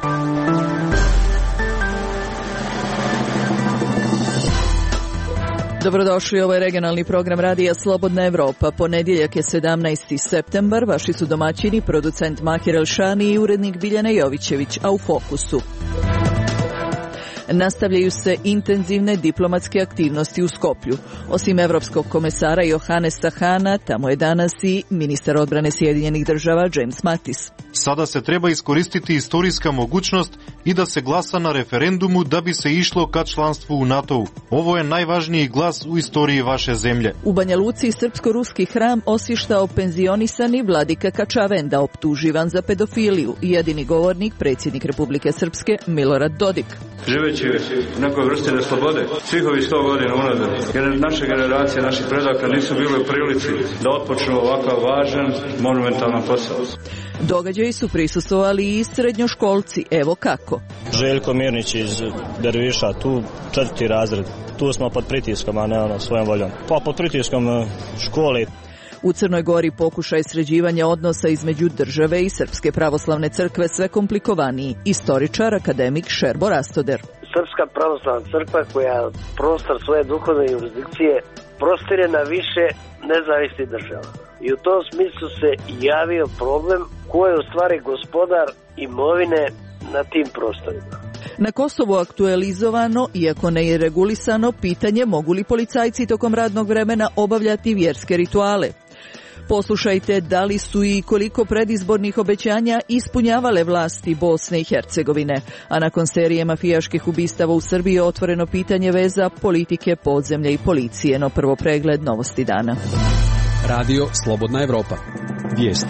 Dobrodošli, ovo je regionalni program Radija Slobodna Evropa. Ponedjeljak je 17. septembar, vaši su domaćini, producent Mahir Elšani i urednik Biljana Jovićević, a u fokusu. Nastavljaju se intenzivne diplomatske aktivnosti u Skoplju. Osim evropskog komesara Johannesa Hana, tamo je danas i ministar odbrane Sjedinjenih Država James Mattis. Sada se treba iskoristiti istorijska mogućnost i da se glasa na referendumu da bi se išlo ka članstvu u NATO-u. Ovo je najvažniji glas u istoriji vaše zemlje. U Banja Luci srpsko-ruski hram osvištao penzionisani vladika Kačavenda, optuživan za pedofiliju. Jedini govornik, predsjednik Republike Srpske Milorad Dodik. Živeći u nekoj vrsti neslobode svih ovih 100 godina unazad, jer naše generacije, naših predaka nisu bili u prilici da otpočnu ovakav važan, monumentalan posao. Događaji su prisustvovali i srednjoškolci, evo kako. Željko Mirnić iz Derviša, tu 4. razred. Tu smo pod pritiskom, a ne svojom voljom. Pa pod pritiskom škole. U Crnoj Gori pokušaj sređivanja odnosa između države i Srpske pravoslavne crkve sve komplikovaniji. Istoričar, akademik Šerbo Rastoder. Srpska pravoslavna crkva koja prostor svoje duhovne jurisdikcije prostire na više nezavisnih država. I u tom smislu se javio problem ko je u stvari gospodar imovine na tim prostorima. Na Kosovu aktualizovano, iako ne je regulisano, pitanje mogu li policajci tokom radnog vremena obavljati vjerske rituale. Poslušajte da li su i koliko predizbornih obećanja ispunjavale vlasti Bosne i Hercegovine. A nakon serije mafijaških ubistava u Srbiji je otvoreno pitanje veza politike, podzemlja i policije. No prvo pregled novosti dana. Radio Slobodna Evropa. Vijesti.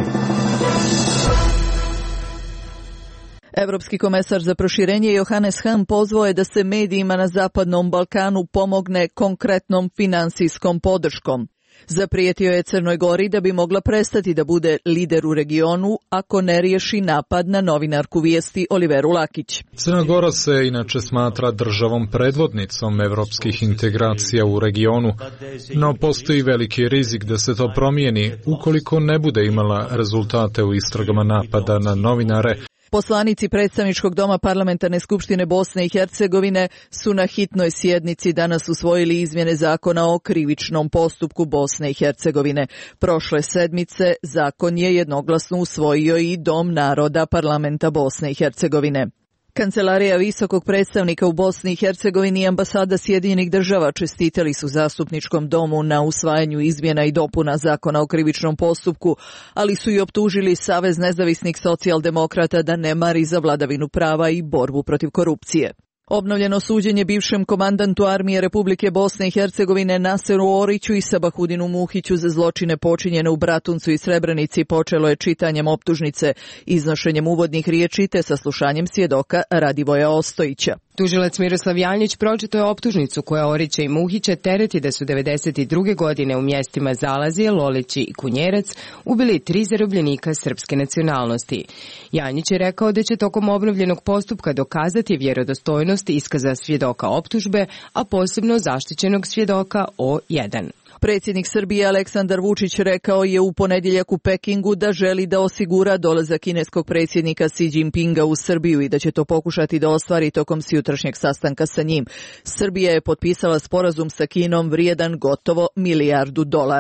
Evropski komesar za proširenje Johannes Hahn pozvao je da se medijima na Zapadnom Balkanu pomogne konkretnom finansijskom podrškom. Zaprijetio je Crnoj Gori da bi mogla prestati da bude lider u regionu ako ne riješi napad na novinarku Vijesti Oliveru Lakić. Crna Gora se inače smatra državom predvodnicom evropskih integracija u regionu, no postoji veliki rizik da se to promijeni ukoliko ne bude imala rezultate u istragama napada na novinare. Poslanici predstavničkog doma Parlamentarne skupštine Bosne i Hercegovine su na hitnoj sjednici danas usvojili izmjene zakona o krivičnom postupku Bosne i Hercegovine. Prošle sedmice zakon je jednoglasno usvojio i Dom naroda Parlamenta Bosne i Hercegovine. Kancelarija visokog predstavnika u Bosni i Hercegovini i ambasada Sjedinjenih Država čestitali su zastupničkom domu na usvajanju izmjena i dopuna zakona o krivičnom postupku, ali su i optužili Savez nezavisnih socijaldemokrata da ne mari za vladavinu prava i borbu protiv korupcije. Obnovljeno suđenje bivšem komandantu armije Republike Bosne i Hercegovine Naseru Oriću i Sabahudinu Muhiću za zločine počinjene u Bratuncu i Srebrenici počelo je čitanjem optužnice, iznošenjem uvodnih riječi te saslušanjem svjedoka Radivoja Ostojića. Tužilac Miroslav Janjić pročitao je optužnicu koja Orića i Muhića tereti da su 1992. godine u mjestima Zalazije, Lolići i Kunjerac ubili 3 zarobljenika srpske nacionalnosti. Janjić je rekao da će tokom obnovljenog postupka dokazati vjerodostojnost iskaza svjedoka optužbe, a posebno zaštićenog svjedoka O1. Predsjednik Srbije Aleksandar Vučić rekao je u ponedjeljak u Pekingu da želi da osigura dolazak kineskog predsjednika Xi Jinpinga u Srbiju i da će to pokušati da ostvari tokom sutrašnjeg sastanka sa njim. Srbija je potpisala sporazum sa Kinom vrijedan gotovo $1 milijardu.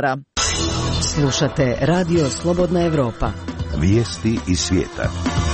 Slušate Radio Slobodna Evropa. Vijesti iz svijeta.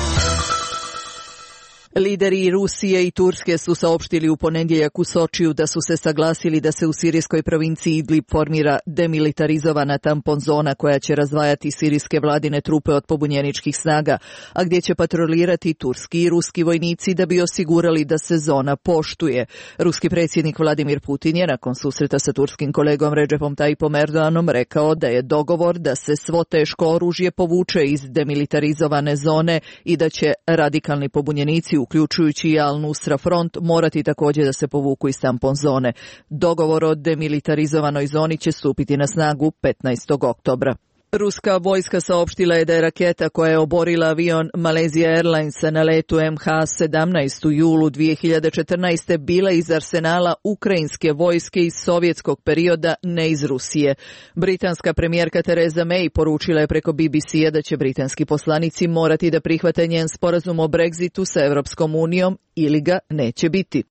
Lideri Rusije i Turske su saopštili u ponedjeljak u Sočiju da su se saglasili da se u sirijskoj provinciji Idlib formira demilitarizovana tampon zona koja će razdvajati sirijske vladine trupe od pobunjeničkih snaga, a gdje će patrolirati turski i ruski vojnici da bi osigurali da se zona poštuje. Ruski predsjednik Vladimir Putin je nakon susreta sa turskim kolegom Recepom Tayyipom Erdoganom rekao da je dogovor da se svo teško oružje povuče iz demilitarizovane zone i da će radikalni pobunjenici uključujući i Al-Nusra front, morati također da se povuku iz tampon zone. Dogovor o demilitarizovanoj zoni će stupiti na snagu 15. oktobra. Ruska vojska saopštila je da je raketa koja je oborila avion Malaysia Airlinesa na letu MH17 u julu 2014. bila iz arsenala ukrajinske vojske iz sovjetskog perioda, ne iz Rusije. Britanska premijerka Theresa May poručila je preko BBC-a da će britanski poslanici morati da prihvate njen sporazum o Brexitu sa Evropskom unijom ili ga neće biti.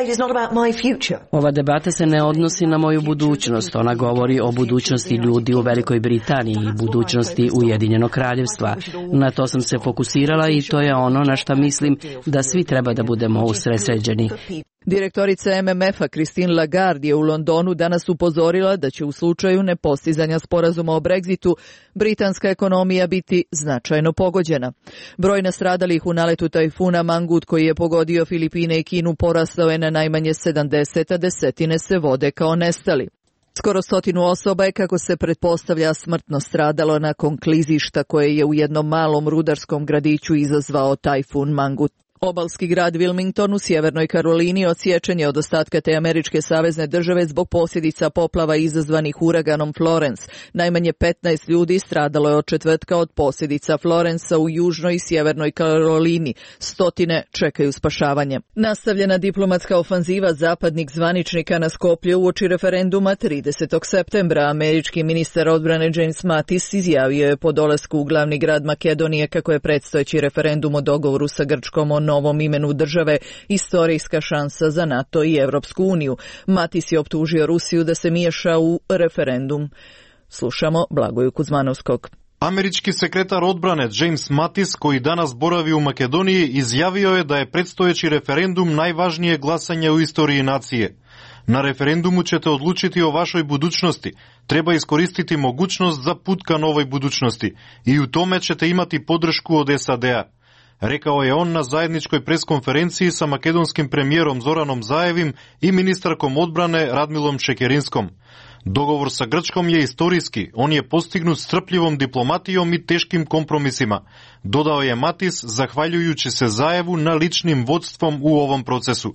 Ova debata se ne odnosi na moju budućnost. Ona govori o budućnosti ljudi u Velikoj Britaniji i budućnosti Ujedinjenog kraljevstva. Na to sam se fokusirala i to je ono na što mislim da svi treba da budemo usredsređeni. Direktorica MMF-a Christine Lagarde je u Londonu danas upozorila da će u slučaju nepostizanja sporazuma o Brexitu britanska ekonomija biti značajno pogođena. Broj nastradalih u naletu tajfuna Mangut koji je pogodio Filipine i Kinu porastao je na najmanje 70, a desetine se vode kao nestali. Skoro 100 osoba je, kako se pretpostavlja, smrtno stradalo nakon klizišta koje je u jednom malom rudarskom gradiću izazvao tajfun Mangut. Obalski grad Wilmington u Sjevernoj Karolini odsječen je od ostatka te američke savezne države zbog posljedica poplava izazvanih uraganom Florence. Najmanje 15 ljudi stradalo je od četvrtka od posljedica Florensa u južnoj i sjevernoj Karolini. Stotine čekaju spašavanje. Nastavljena diplomatska ofanziva zapadnih zvaničnika na Skoplju uoči referenduma 30. septembra. Američki ministar odbrane James Mattis izjavio je po dolasku u glavni grad Makedonije kako je predstojeći referendum o dogovoru sa Grčkom o novom imenu države istorijska šansa za NATO i Evropsku uniju. Mattis je optužio Rusiju da se miješa u referendum. Slušamo Blagoju Kuzmanovskog. Američki sekretar odbrane James Mattis, koji danas boravi u Makedoniji, izjavio je da je predstojeći referendum najvažnije glasanje u istoriji nacije. Na referendumu ćete odlučiti o vašoj budućnosti. Treba iskoristiti mogućnost za put ka novoj budućnosti i u tome ćete imati podršku od SAD-a. Rekao je on na zajedničkoj preskonferenciji sa makedonskim premijerom Zoranom Zaevim i ministarkom odbrane Radmilom Šekerinskom. Dogovor sa Grčkom je istorijski, on je postignut strpljivom diplomatijom i teškim kompromisima, dodao je Mattis, zahvaljujući se Zaevu na ličnim vodstvom u ovom procesu.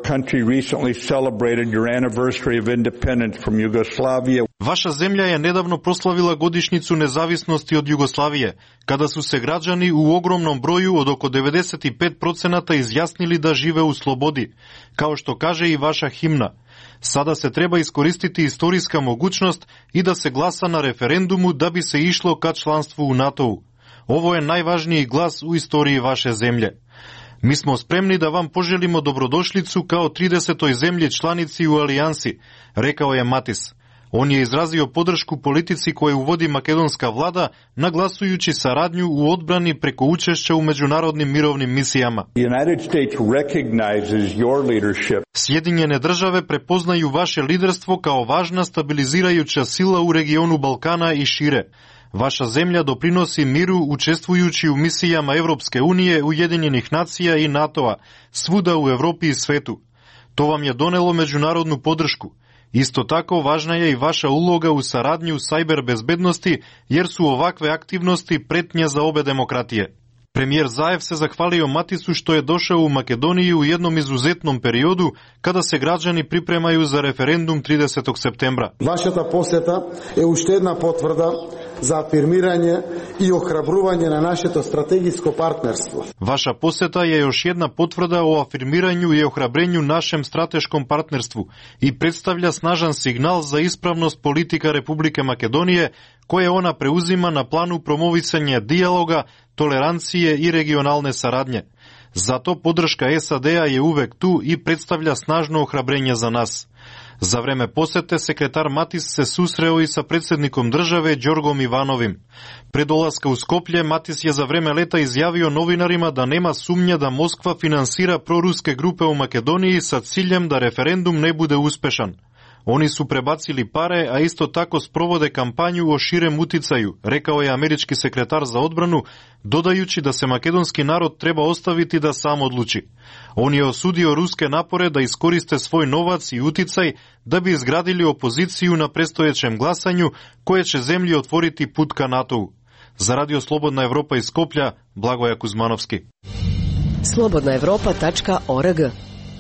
Vaša zemlja je nedavno proslavila godišnjicu nezavisnosti od Jugoslavije, kada su se građani u ogromnom broju od oko 95% izjasnili da žive u slobodi, kao što kaže i vaša himna. Sada se treba iskoristiti istorijska mogućnost i da se glasa na referendumu da bi se išlo ka članstvu u NATO-u. Ovo je najvažniji glas u istoriji vaše zemlje. Mi smo spremni da vam poželimo dobrodošlicu kao 30. zemlji članici u alijansi, rekao je Mattis. On je izrazio podršku politici koju vodi makedonska vlada, naglasujući saradnju u odbrani preko učešća u međunarodnim mirovnim misijama. Sjedinjene države prepoznaju vaše liderstvo kao važna stabilizirajuća sila u regionu Balkana i šire. Vaša zemlja doprinosi miru učestvujući u misijama Evropske unije, Ujedinjenih nacija i NATO-a, svuda u Evropi i svetu. To vam je donelo međunarodnu podršku. Isto tako važna je i vaša uloga u saradnji u sajber bezbednosti, jer su ovakve aktivnosti pretnja za obe demokratije. Premijer Zaev se zahvalio Mattisu što je došao u Makedoniju u jednom izuzetnom periodu kada se građani pripremaju za referendum 30. septembra. Vašата посета е уште една потврда за афирмирање и охрабрување на нашето стратегиско партнерство. Vaša poseta je još jedna potvrda o afirmiranju i ohrabrenju našem strateškom partnerstvu i predstavlja snažan signal za ispravnost politika Republike Makedonije koje ona preuzima na planu promovisanja dijaloga, tolerancije i regionalne saradnje. Zato podrška SAD-a je uvek tu i predstavlja snažno ohrabrenje za nas. Za vreme posete sekretar Mattis se susreo i sa predsjednikom države Đorgom Ivanovim. Pre dolaska u Skoplje, Mattis je za vreme leta izjavio novinarima da nema sumnja da Moskva finansira proruske grupe u Makedoniji sa ciljem da referendum ne bude uspešan. Oni su prebacili pare, a isto tako sprovode kampanju o širem uticaju, rekao je američki sekretar za odbranu, dodajući da se makedonski narod treba ostaviti da sam odluči. On je osudio ruske napore da iskoriste svoj novac i uticaj da bi izgradili opoziciju na predstojećem glasanju koje će zemlji otvoriti put ka NATO-u. Za Radio Slobodna Evropa iz Skoplja, Blagoja Kuzmanovski. slobodnaevropa.org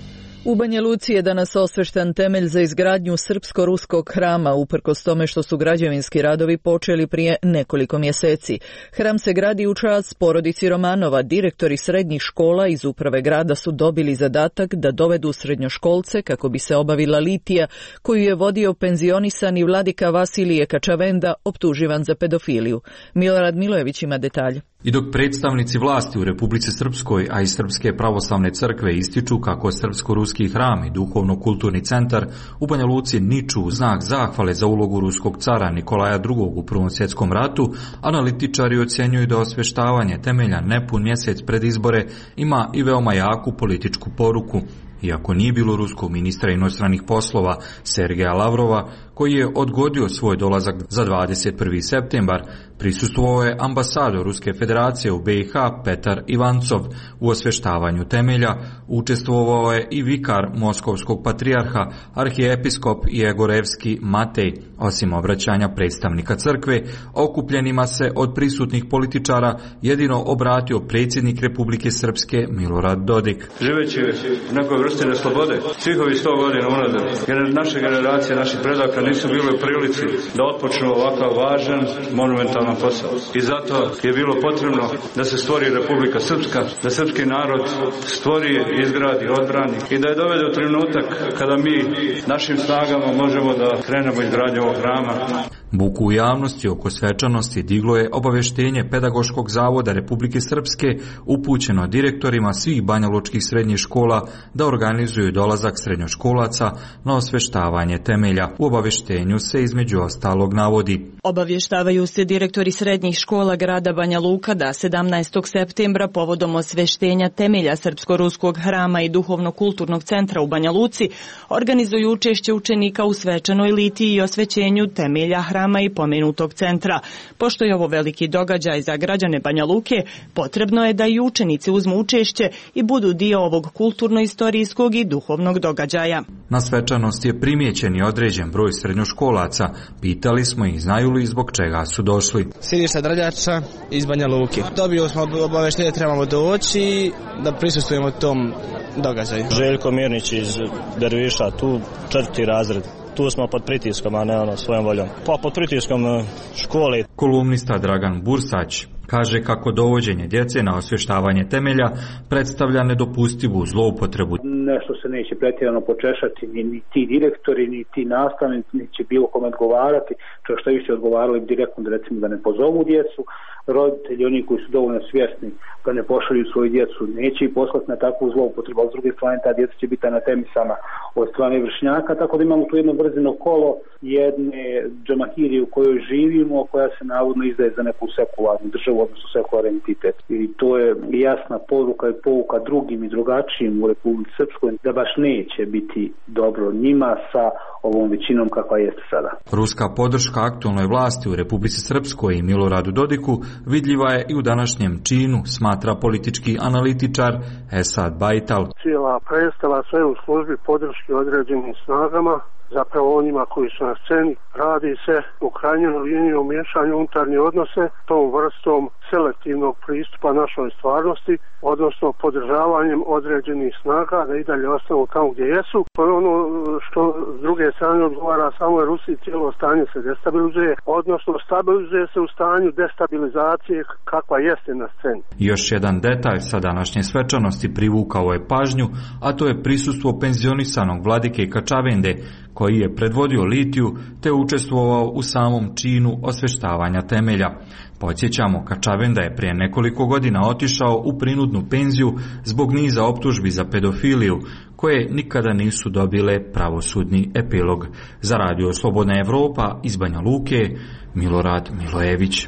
U Banja Luci je danas osveštan temelj za izgradnju srpsko-ruskog hrama, uprkos tome što su građevinski radovi počeli prije nekoliko mjeseci. Hram se gradi u čast porodici Romanova. Direktori srednjih škola iz uprave grada su dobili zadatak da dovedu srednjoškolce kako bi se obavila litija koju je vodio penzionisani vladika Vasilije Kačavenda, optuživan za pedofiliju. Milorad Milojević ima detalje. I dok predstavnici vlasti u Republici Srpskoj, a i Srpske pravoslavne crkve ističu kako srpsko-ruski hram i duhovno-kulturni centar u Banja Luci niču u znak zahvale za ulogu ruskog cara Nikolaja II. U Prvom svjetskom ratu, analitičari ocjenjuju da osveštavanje temelja nepun mjesec pred izbore ima i veoma jaku političku poruku. Iako nije bilo ruskog ministra inostranih poslova Sergeja Lavrova, koji je odgodio svoj dolazak za 21. septembar, prisustvovao je ambasador Ruske federacije u BiH Petar Ivancov u osveštavanju temelja, učestvovao je i vikar Moskovskog patrijarha, arhijepiskop Jegorevski Matej. Osim obraćanja predstavnika crkve, okupljenima se od prisutnih političara jedino obratio predsjednik Republike Srpske Milorad Dodik. Živeći u nekoj vrsti neslobode, svih ovih 100 godina unazad, jer naše generacije, naših predaka nisu bile u prilici da otpočnu ovakav važan, monumentalan posao. I zato je bilo potrebno da se stvori Republika Srpska, da srpski narod stvori, izgradi, odbrani i da je dovede u trenutak kada mi našim snagama možemo da krenemo izgradnju ovog hrama. Buku u javnosti oko svečanosti diglo je obavještenje Pedagoškog zavoda Republike Srpske upućeno direktorima svih banjalučkih srednjih škola da organizuju dolazak srednjoškolaca na osveštavanje temelja. U obavještenju se između ostalog navodi: obavještavaju se direktori srednjih škola grada Banja Luka da 17. septembra povodom osveštenja temelja Srpsko-ruskog hrama i duhovno-kulturnog centra u Banja Luci organizuju učešće učenika u svečanoj litiji i osvećenju temelja hrama i pomenutog centra. Pošto je ovo veliki događaj za građane Banja Luke, potrebno je da i učenici uzmu učešće i budu dio ovog kulturno-istorijskog i duhovnog događaja. Na svečanosti je primijećen i određen broj srednjoškolaca. Pitali smo ih znaju li zbog čega su došli. Siniša Drljača iz Banja Luke. Dobili smo obavještenje da trebamo doći da prisustvujemo tom događaju. Željko Mirnić iz Derviša, tu 4. razred. Tu smo pod pritiskom, a ne svojom voljom. Pa pod pritiskom škole. Kolumnista Dragan Bursać kaže kako dovođenje djece na osvještavanje temelja predstavlja nedopustivu zloupotrebu. Nešto se neće pretjerano počešati, ni ti direktori, ni ti nastavnici, ni će bilo kome odgovarati, čak što više odgovarali direktno da recimo da ne pozovu djecu, roditelji, oni koji su dovoljno svjesni da ne pošalju svoju djecu, neće ih poslati na takvu zloupotrebu, a s druge strane ta djeca će biti anatemisana od strane vršnjaka, tako da imamo tu jedno brzino kolo jedne džamahirije u kojoj živimo, koja se navodno izdaje za neku sekularnu državu, odnosno sekularni entitet. I to je jasna poruka i pouka drugim i drugačijim u Republici Srpskoj da baš neće biti dobro njima sa ovom većinom kakva jeste sada. Ruska podrška aktualnoj vlasti u Republici Srpskoj i Miloradu Dodiku vidljiva je i u današnjem činu, smatra politički analitičar Esad Bajtal. Cijela predstava sve u službi podrške određenim snagama, zapravo onima koji su na sceni, radi se u krajnjoj liniji o miješanju unutarnje odnose tom vrstom selektivnog pristupa našoj stvarnosti, odnosno podržavanjem određenih snaga da i dalje ostanu tamo gdje jesu. To je ono što s druge strane odgovara samo je Rusiji, cijelo stanje se destabilizuje, odnosno stabilizuje se u stanju destabilizacije kakva jeste na sceni. Još jedan detalj sa današnje svečanosti privukao je pažnju, a to je prisustvo penzionisanog vladike Kačavende, koji je predvodio litiju te učestvovao u samom činu osveštavanja temelja. Podsjećamo, Kačavenda je prije nekoliko godina otišao u prinudnu penziju zbog niza optužbi za pedofiliju, koje nikada nisu dobile pravosudni epilog. Za Radio Slobodna Evropa iz Banja Luke, Milorad Milojević.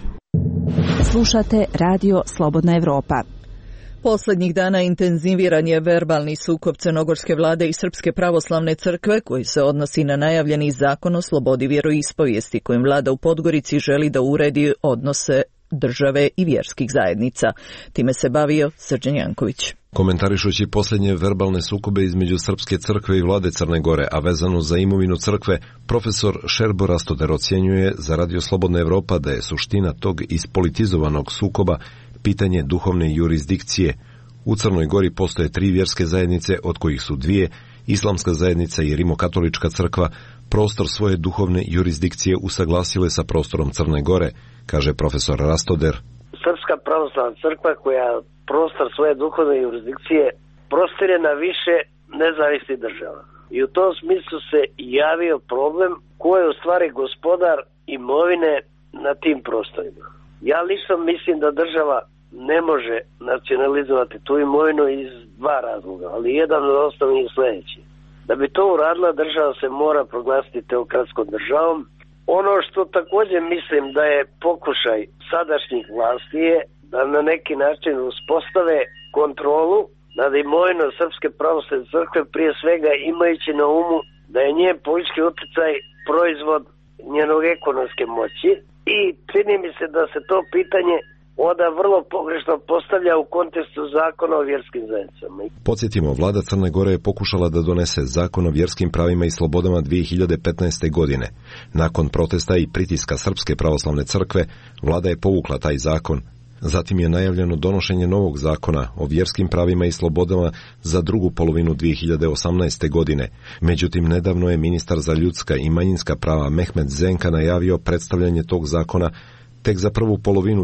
Slušate Radio Slobodna Evropa. Posljednjih dana intenziviran je verbalni sukob crnogorske vlade i Srpske pravoslavne crkve koji se odnosi na najavljeni zakon o slobodi vjeroispovijesti kojim vlada u Podgorici želi da uredi odnose države i vjerskih zajednica. Time se bavio Srđan Janković. Komentarišući posljednje verbalne sukobe između Srpske crkve i vlade Crne Gore, a vezano za imovinu crkve, profesor Šerbo Rastoder ocjenjuje za Radio Slobodna Evropa da je suština tog ispolitizovanog sukoba pitanje duhovne jurisdikcije. U Crnoj Gori postoje 3 vjerske zajednice, od kojih su 2 Islamska zajednica i Rimokatolička crkva prostor svoje duhovne jurisdikcije usaglasile sa prostorom Crne Gore, kaže profesor Rastoder. Srpska pravoslavna crkva koja prostor svoje duhovne jurisdikcije prostire na više nezavisnih država. I u tom smislu se javio problem ko je u stvari gospodar imovine na tim prostorima. Ja lično mislim da država ne može nacionalizovati tu imovinu iz dva razloga, ali jedan od osnovnih je sljedeći. Da bi to uradila, država se mora proglasiti teokratskom državom. Ono što također mislim da je pokušaj sadašnjih vlasti je da na neki način uspostave kontrolu nad imovinom Srpske pravoslavne crkve, prije svega imajući na umu da je njen politički utjecaj proizvod njenog ekonomske moći i čini mi se da se to pitanje onda vrlo pogrešno postavlja u kontekstu zakona o vjerskim zajednicama. Podsjetimo, vlada Crne Gore je pokušala da donese zakon o vjerskim pravima i slobodama 2015. godine. Nakon protesta i pritiska Srpske pravoslavne crkve, vlada je povukla taj zakon. Zatim je najavljeno donošenje novog zakona o vjerskim pravima i slobodama za drugu polovinu 2018. godine. Međutim, nedavno je ministar za ljudska i manjinska prava Mehmet Zenka najavio predstavljanje tog zakona tek za prvu polovinu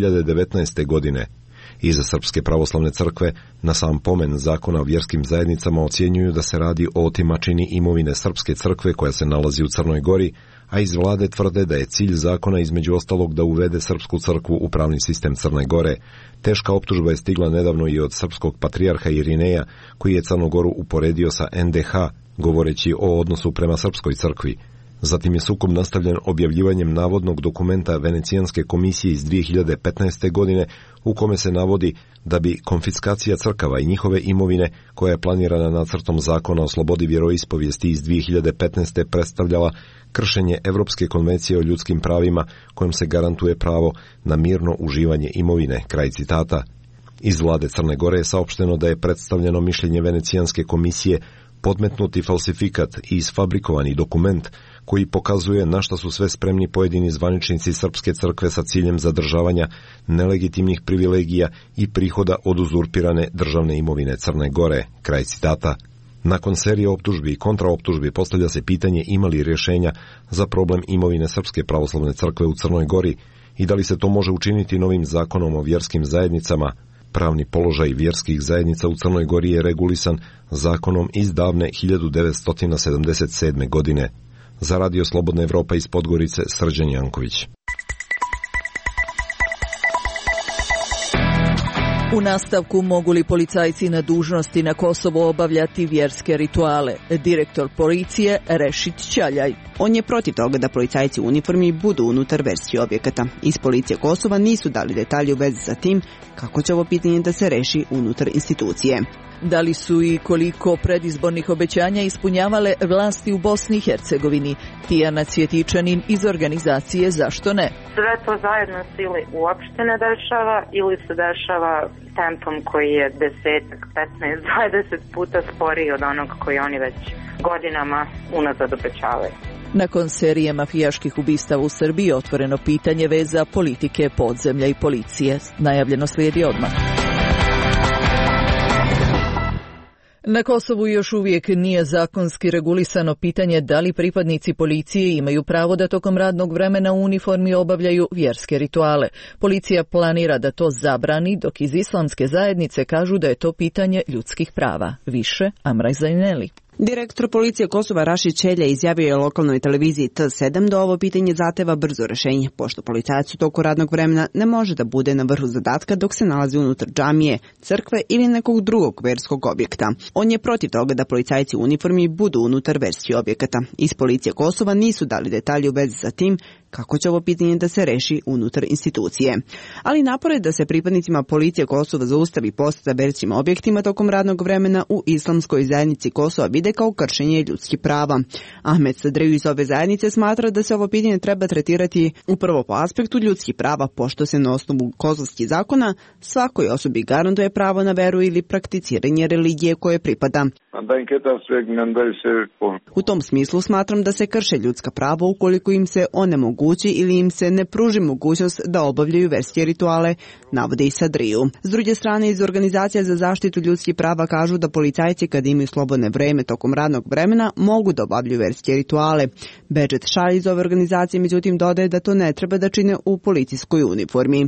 2019. godine. Iza Srpske pravoslavne crkve na sam pomen zakona o vjerskim zajednicama ocjenjuju da se radi o otimačini imovine Srpske crkve koja se nalazi u Crnoj Gori, a iz vlade tvrde da je cilj zakona između ostalog da uvede Srpsku crkvu u pravni sistem Crne Gore. Teška optužba je stigla nedavno i od srpskog patrijarha Irineja, koji je Crnogoru uporedio sa NDH, govoreći o odnosu prema Srpskoj crkvi. Zatim je sukob nastavljen objavljivanjem navodnog dokumenta Venecijanske komisije iz 2015. godine u kome se navodi da bi konfiskacija crkava i njihove imovine, koja je planirana nacrtom zakona o slobodi vjeroispovijesti iz 2015. predstavljala kršenje Evropske konvencije o ljudskim pravima kojom se garantuje pravo na mirno uživanje imovine. Kraj citata. Iz vlade Crne Gore je saopšteno da je predstavljeno mišljenje Venecijanske komisije podmetnuti falsifikat i isfabrikovani dokument koji pokazuje na šta su sve spremni pojedini zvaničnici Srpske crkve sa ciljem zadržavanja nelegitimnih privilegija i prihoda od uzurpirane državne imovine Crne Gore. Kraj citata. Nakon serije optužbi i kontraoptužbi postavlja se pitanje ima li rješenja za problem imovine Srpske pravoslavne crkve u Crnoj Gori i da li se to može učiniti novim zakonom o vjerskim zajednicama. Pravni položaj vjerskih zajednica u Crnoj Gori je regulisan zakonom iz davne 1977. godine. Za Radio Slobodna Evropa iz Podgorice, Srđan Janković. U nastavku, mogu li policajci na dužnosti na Kosovu obavljati vjerske rituale? Direktor policije Rešit Ćaljaj. On je protiv toga da policajci u uniformi budu unutar verskih objekata. Iz policije Kosova nisu dali detalje u vezi sa tim kako će ovo pitanje da se reši unutar institucije. Da li su i koliko predizbornih obećanja ispunjavale vlasti u Bosni i Hercegovini? Tijana Cvjetičanin iz organizacije Zašto ne? Sve to zajedno se ili uopšte ne dešava ili se dešava tempom koji je 10, 15, 20 puta sporiji od onog koji oni već godinama unazad obećavaju. Nakon serije mafijaških ubistava u Srbiji otvoreno pitanje veza politike, podzemlja i policije. Najavljeno slijedi odmah. Na Kosovu još uvijek nije zakonski regulisano pitanje da li pripadnici policije imaju pravo da tokom radnog vremena u uniformi obavljaju vjerske rituale. Policija planira da to zabrani, dok iz islamske zajednice kažu da je to pitanje ljudskih prava. Više Amraj Zajneli. Direktor policije Kosova Rašid Ćaljaj izjavio je lokalnoj televiziji T7 da ovo pitanje zahteva brzo rješenje, pošto policajac u toku radnog vremena ne može da bude na vrhu zadatka dok se nalazi unutar džamije, crkve ili nekog drugog verskog objekta. On je protiv toga da policajci u uniformi budu unutar verskih objekata. Iz policije Kosova nisu dali detalje u vezi sa tim kako će ovo pitanje da se reši unutar institucije. Ali napore da se pripadnicima policije Kosova zaustavi posjeta verskim objektima tokom radnog vremena u islamskoj zajednici Kosova vide kao kršenje ljudskih prava. Ahmet Sadreju iz ove zajednice smatra da se ovo pitanje treba tretirati upravo po aspektu ljudskih prava, pošto se na osnovu kosovskih zakona svakoj osobi garantuje pravo na veru ili prakticiranje religije koje pripada. U tom smislu smatram da se krše ljudska prava ukoliko im se onemogući ili im se ne pruži mogućnost da obavljaju verske rituale, navode i Sadriju. S druge strane, iz Organizacija za zaštitu ljudskih prava kažu da policajci kad imaju slobodne vreme tokom radnog vremena mogu da obavljaju verske rituale. Bedžet Šalj iz ove organizacije međutim dodaje da to ne treba da čine u policijskoj uniformi.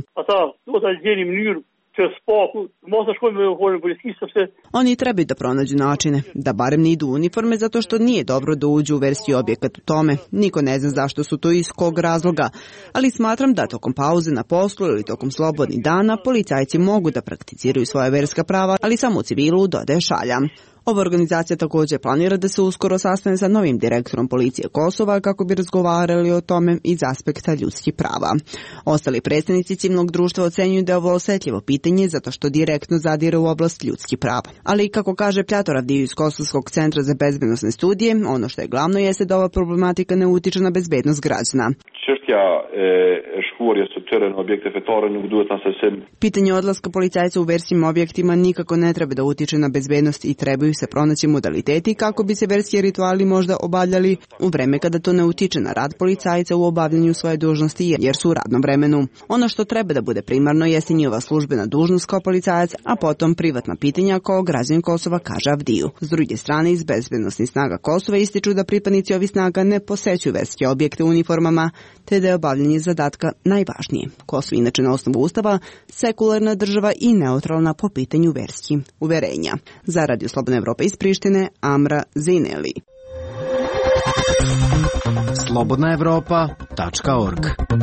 Oni trebaju da pronađu načine, da barem ne idu u uniforme zato što nije dobro da uđu u verski objekat u tome. Niko ne zna zašto su to i iz kog razloga, ali smatram da tokom pauze na poslu ili tokom slobodnih dana policajci mogu da prakticiraju svoja verska prava, ali samo u civilu, dodaje Šalja. Ova organizacija također planira da se uskoro sastane sa novim direktorom policije Kosova kako bi razgovarali o tome iz aspekta ljudskih prava. Ostali predstavnici civilnog društva ocenjuju da je ovo osetljivo pitanje zato što direktno zadire u oblast ljudskih prava. Ali kako kaže Pjator Avdiju iz Kosovskog centra za bezbednosne studije, ono što je glavno jeste da ova problematika ne utiče na bezbednost građana. Pitanje odlaska policajca u verskim objektima nikako ne treba da utiče na bezbednost i trebaju se pronaći modaliteti kako bi se verski rituali možda obavljali u vreme kada to ne utiče na rad policajca u obavljanju svoje dužnosti jer su u radnom vremenu. Ono što treba da bude primarno jeste njihova službena dužnost kao policajac, a potom privatna pitanja kao građanin Kosova, kaže Avdiju. S druge strane, iz bezbednosnih snaga Kosova ističu da pripadnici ovih snaga ne posećuju verske objekte u uniformama, te da je obavljanje zadatka najvažnije. Kosovo inače na osnovu ustava sekularna država i neutralna po pitanju verskih uverenja. Za Radio Slobodna Evropa iz Prištine, Amra Zineli. slobodnaevropa.org.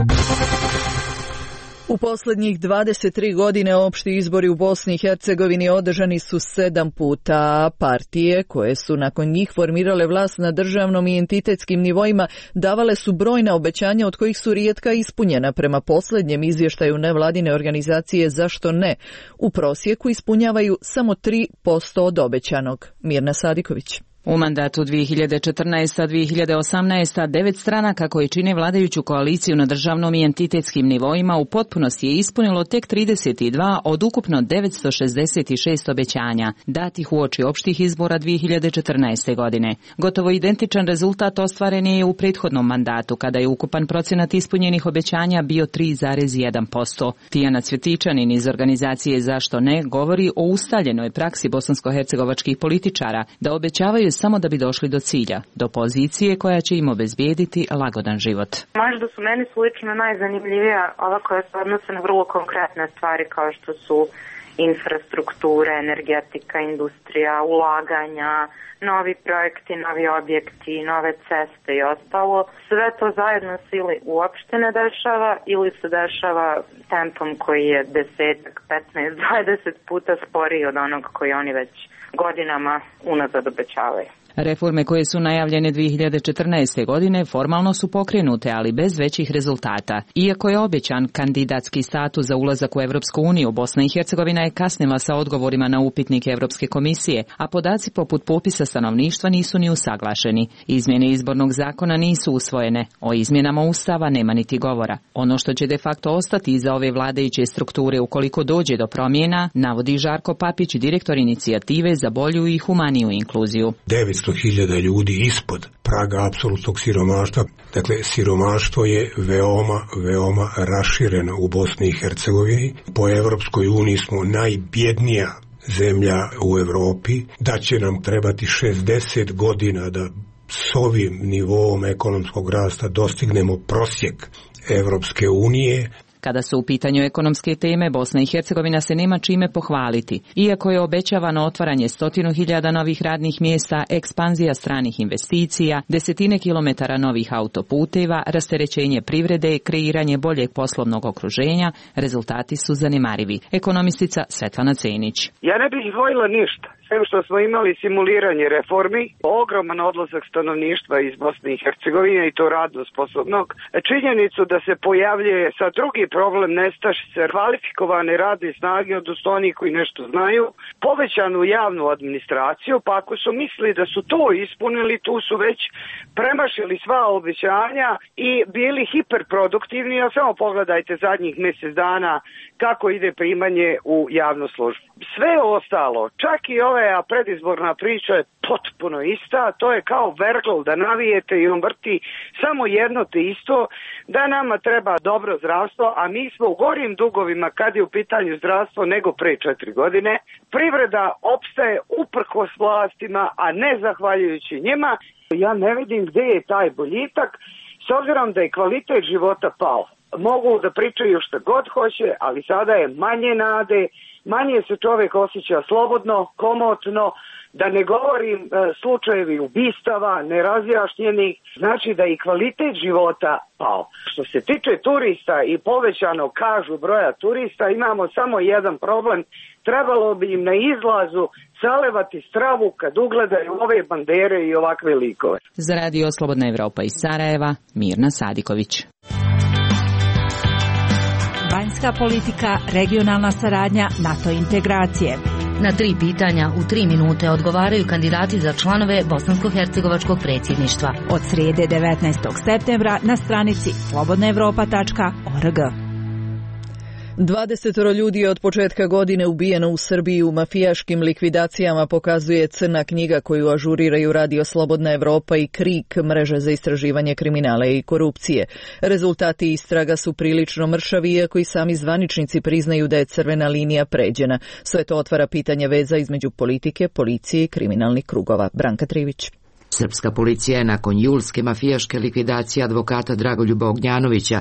U posljednjih 23 godine opšti izbori u Bosni i Hercegovini održani su 7 puta. Partije koje su nakon njih formirale vlast na državnom i entitetskim nivoima davale su brojna obećanja od kojih su rijetka ispunjena prema posljednjem izvještaju nevladine organizacije Zašto ne. U prosjeku ispunjavaju samo 3% od obećanog. Mirna Sadiković. U mandatu 2014-2018 9 stranaka koji čine vladajuću koaliciju na državnom i entitetskim nivoima u potpunosti je ispunilo tek 32 od ukupno 966 obećanja, datih uoči opštih izbora 2014. godine. Gotovo identičan rezultat ostvaren je u prethodnom mandatu, kada je ukupan procenat ispunjenih obećanja bio 3,1%. Tijana Cvjetičanin iz organizacije Zašto ne govori o ustaljenoj praksi bosansko-hercegovačkih političara da obećavaju samo da bi došli do cilja, do pozicije koja će im obezbijediti lagodan život. Možda su meni slično najzanimljivija ova koja se odnose na vrlo konkretne stvari kao što su infrastruktura, energetika, industrija, ulaganja, novi projekti, novi objekti, nove ceste i ostalo. Sve to zajedno se ili uopšte ne dešava ili se dešava tempom koji je 10, 15, 20 puta sporiji od onog koji oni već godinama unazad obećavaju. Reforme koje su najavljene 2014. godine formalno su pokrenute, ali bez većih rezultata. Iako je obećan kandidatski status za ulazak u Evropsku uniju, Bosna i Hercegovina je kasnila sa odgovorima na upitnike Evropske komisije, a podaci poput popisa stanovništva nisu ni usaglašeni. Izmjene izbornog zakona nisu usvojene, o izmjenama ustava nema niti govora. Ono što će de facto ostati iza ove vladajuće strukture ukoliko dođe do promjena, navodi Žarko Papić, direktor inicijative za bolju i humaniju inkluziju. 900.000 ljudi ispod praga apsolutnog siromaštva. Dakle, siromaštvo je veoma rašireno u Bosni i Hercegovini. Po Evropskoj uniji smo najbjednija zemlja u Europi. Da će nam trebati 60 godina da s ovim nivom ekonomskog rasta dostignemo prosjek Evropske unije. Kada su u pitanju ekonomske teme, Bosna i Hercegovina se nema čime pohvaliti. Iako je obećavano otvaranje 100.000 novih radnih mjesta, ekspanzija stranih investicija, desetine kilometara novih autoputeva, rasterećenje privrede, kreiranje boljeg poslovnog okruženja, rezultati su zanemarivi. Ekonomistica Svetlana Cenić. Ja ne bih izdvojila ništa. Sve što smo imali simuliranje reformi, ogroman odlazak stanovništva iz Bosne i Hercegovine i to radno sposobnog, činjenicu da se pojavljuje sad drugi problem nestašice kvalifikovane radne snage, odnosno oni koji nešto znaju, povećanu javnu administraciju, pa ako su mislili da su to ispunili, tu su već premašili sva obećanja i bili hiperproduktivni, a samo pogledajte zadnjih mjesec dana kako ide primanje u javnu službu. Sve ostalo, čak i predizborna priča je potpuno ista, to je kao vergl da navijete i on vrti samo jedno te isto, da nama treba dobro zdravstvo, a mi smo u gorim dugovima kad je u pitanju zdravstvo nego pre 4 godine. Privreda opstaje uprkos vlastima, a ne zahvaljujući njima. Ja ne vidim gde je taj boljitak, s obzirom da je kvalitet života pao. Mogu da pričaju što god hoće, ali sada je manje nade, manje se čovjek osjeća slobodno, komotno, da ne govorim slučajevi ubistava, nerazjašnjenih, znači da je i kvalitet života pao. Što se tiče turista i povećano kažu broja turista, imamo samo jedan problem, trebalo bi im na izlazu zalevati stravu kad ugledaju ove bandere i ovakve likove. Za Radio Slobodna Evropa iz Sarajeva, Mirna Sadiković. Vanjska politika, regionalna saradnja, NATO integracije. Na 3 pitanja u 3 minute odgovaraju kandidati za članove bosansko-hercegovačkog predsjedništva. Od srijede 19. septembra na stranici slobodnaevropa.org. 20 ljudi je od početka godine ubijeno u Srbiji u mafijaškim likvidacijama, pokazuje crna knjiga koju ažuriraju Radio Slobodna Evropa i KRIK, mreža za istraživanje kriminala i korupcije. Rezultati istraga su prilično mršavi, iako i sami zvaničnici priznaju da je crvena linija pređena. Sve to otvara pitanje veza između politike, policije i kriminalnih krugova. Branka Trivić. Srpska policija je nakon julske mafijaške likvidacije advokata Dragoljuba Ognjanovića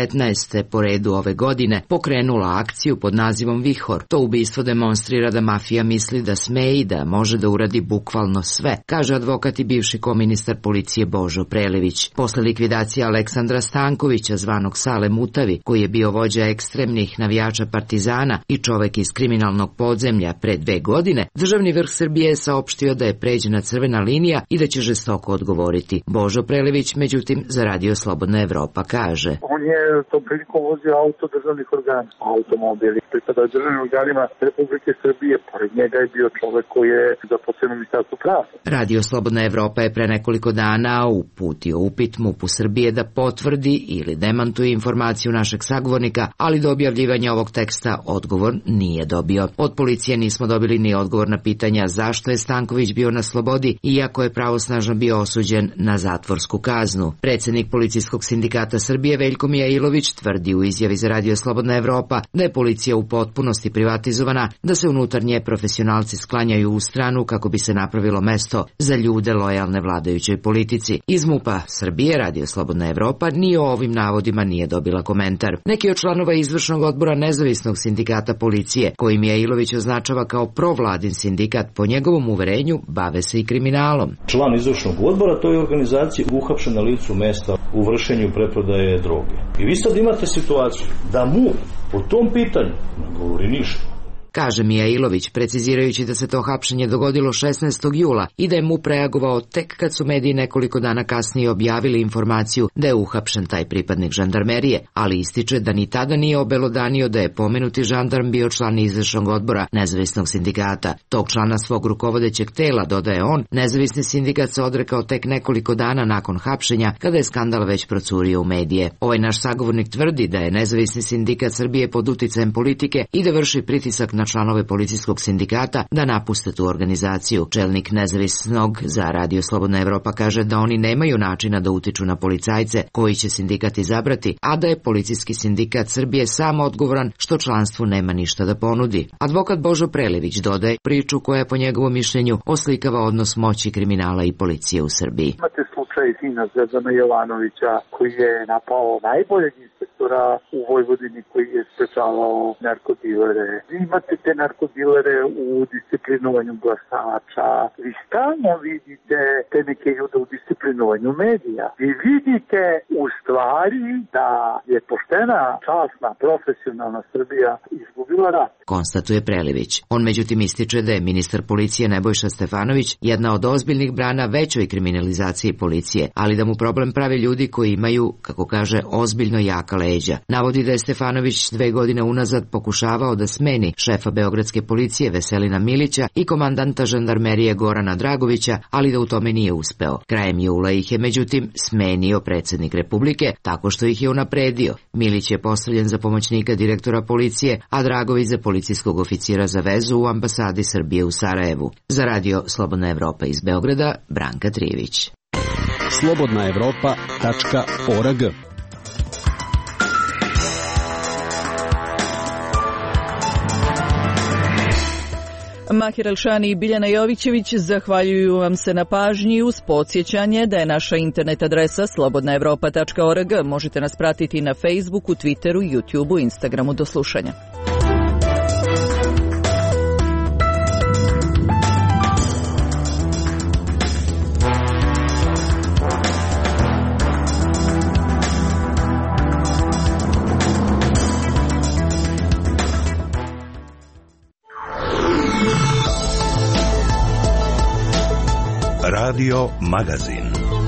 19. po redu ove godine pokrenula akciju pod nazivom Vihor. To ubistvo demonstrira da mafija misli da sme i da može da uradi bukvalno sve, kaže advokat i bivši koministar policije Božo Prelević. Posle likvidacije Aleksandra Stankovića, zvanog Sale Mutavi, koji je bio vođa ekstremnih navijača Partizana i čovek iz kriminalnog podzemlja pre 2 godine, državni vrh Srbije je saopštio da je pređena crvena linija i da će žestoko odgovoriti. Božo Prelević, međutim, za Radio Slobodna Evropa kaže: On je tom prilikom vozio auto državnih organa. Automobili pripadaju državnim organima Republike Srbije. Pored njega je bio čovek koji je zaposlen u Ministarstvu pravde. Radio Slobodna Evropa je pre nekoliko dana uputio upit MUP-u Srbije da potvrdi ili demantuje informaciju našeg sagovornika, ali do objavljivanja ovog teksta odgovor nije dobio. Od policije nismo dobili ni odgovor na pitanja zašto je Stanković bio na slobodi, iako je pravosnažno bio osuđen na zatvorsku kaznu. Predsjednik Policijskog sindikata Srbije Veljko Mijailović tvrdi u izjavi za Radio Slobodna Evropa da je policija u potpunosti privatizovana, da se unutarnje profesionalci sklanjaju u stranu kako bi se napravilo mesto za ljude lojalne vladajućoj politici. Iz MUP-a Srbije Radio Slobodna Evropa ni o ovim navodima nije dobila komentar. Neki od članova izvršnog odbora nezavisnog sindikata policije, koji Mijailović označava kao provladin sindikat, po njegovom uverenju bave se i kriminalom. Član izvršnog odbora toj organizaciji uhapšen na licu mesta u vršenju preprodaje droge. I vi sad imate situaciju da MUP po tom pitanju ne govori ništa. Kaže Mijailović, precizirajući da se to hapšenje dogodilo 16. jula i da je MUP reagovao tek kad su mediji nekoliko dana kasnije objavili informaciju da je uhapšen taj pripadnik žandarmerije, ali ističe da ni tada nije obelodanio da je pomenuti žandarm bio član izvršnog odbora nezavisnog sindikata. Tog člana svog rukovodećeg tela, dodaje on, nezavisni sindikat se odrekao tek nekoliko dana nakon hapšenja, kada je skandal već procurio u medije. Ovaj naš sagovornik tvrdi da je nezavisni sindikat Srbije pod uticajem politike i da vrši pritisak na članove policijskog sindikata da napuste tu organizaciju. Čelnik nezavisnog za Radio Slobodna Evropa kaže da oni nemaju načina da utiču na policajce koji će sindikat izabrati, a da je policijski sindikat Srbije sam odgovoran što članstvu nema ništa da ponudi. Advokat Božo Prelević dodaje priču koja po njegovom mišljenju oslikava odnos moći kriminala i policije u Srbiji. Imate slučaj sina Zvezdana Jovanovića koji je napao najboljeg inspektora u Vojvodini koji je sprečavao narkodilere. Imate te narkodilere u disciplinovanju glasača. Vi stalno vidite te neke ljude u disciplinovanju medija. I vidite u stvari da je poštena, časna, profesionalna Srbija izgubila rat. Konstatuje Prelević. On međutim ističe da je ministar policije Nebojša Stefanović jedna od ozbiljnih brana većoj kriminalizaciji policije, ali da mu problem prave ljudi koji imaju, kako kaže, ozbiljno jaka leđa. Navodi da je Stefanović 2 godine unazad pokušavao da smeni šefa beogradske policije Veselina Milića i komandanta žandarmerije Gorana Dragovića, ali da u tome nije uspeo. Krajem jula ih je međutim smenio predsjednik Republike tako što ih je unapredio. Milić je postavljen za pomoćnika direktora policije, a tragovi za policijskog oficira za vezu u ambasadi Srbije u Sarajevu. Za radio Slobodna Evropa iz Beograda, Branka Trijević. slobodnaevropa.org. Mahir Elšani i Biljana Jovićević zahvaljuju vam se na pažnji uz podsjećanje da je naša internet adresa slobodnaevropa.org. Možete nas pratiti na Facebooku, Twitteru, YouTubeu, Instagramu. Do slušanja. Radio Magazin.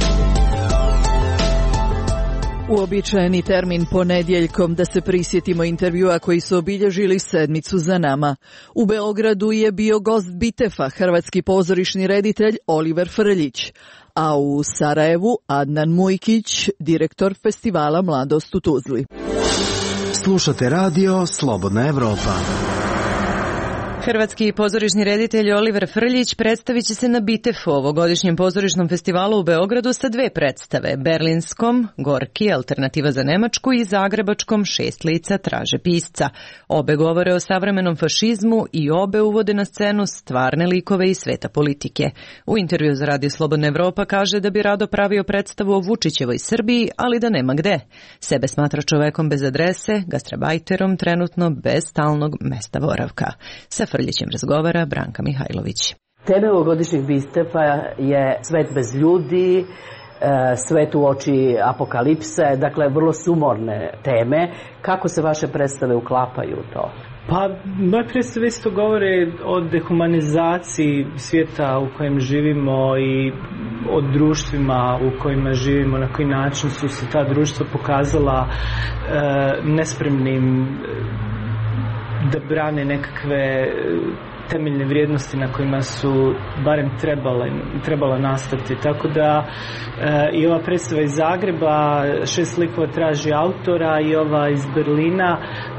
Uobičajeni termin ponedjeljkom da se prisjetimo intervjua koji su obilježili sedmicu za nama. U Beogradu je bio gost Bitefa, hrvatski pozorišni reditelj Oliver Frljić, a u Sarajevu Adnan Mujkić, direktor festivala Mladost u Tuzli. Slušate radio Slobodna Evropa. Hrvatski pozorišni reditelj Oliver Frljić predstavit će se na Bitefu, ovogodišnjem pozorišnom festivalu u Beogradu sa dve predstave, berlinskom Gorki, alternativa za Nemačku, i zagrebačkom Šest lica traže pisca. Obe govore o savremenom fašizmu i obe uvode na scenu stvarne likove iz sveta politike. U intervju za Radio Slobodna Evropa kaže da bi rado pravio predstavu o Vučićevoj Srbiji, ali da nema gde. Sebe smatra čovekom bez adrese, gastrabajterom, trenutno bez stalnog mesta boravka. Sa Frljićem razgovara Branka Mihajlović. Tema ovogodišnjeg Bitefa je svet bez ljudi, svet u oči apokalipse, dakle vrlo sumorne teme. Kako se vaše predstave uklapaju u to? Pa, moje predstave isto govore o dehumanizaciji svijeta u kojem živimo i o društvima u kojima živimo, na koji način su se ta društva pokazala nespremnim da brane nekakve temeljne vrijednosti na kojima su barem trebala nastati. Tako da i ova predstava iz Zagreba, Šest likova traži autora, i ova iz Berlina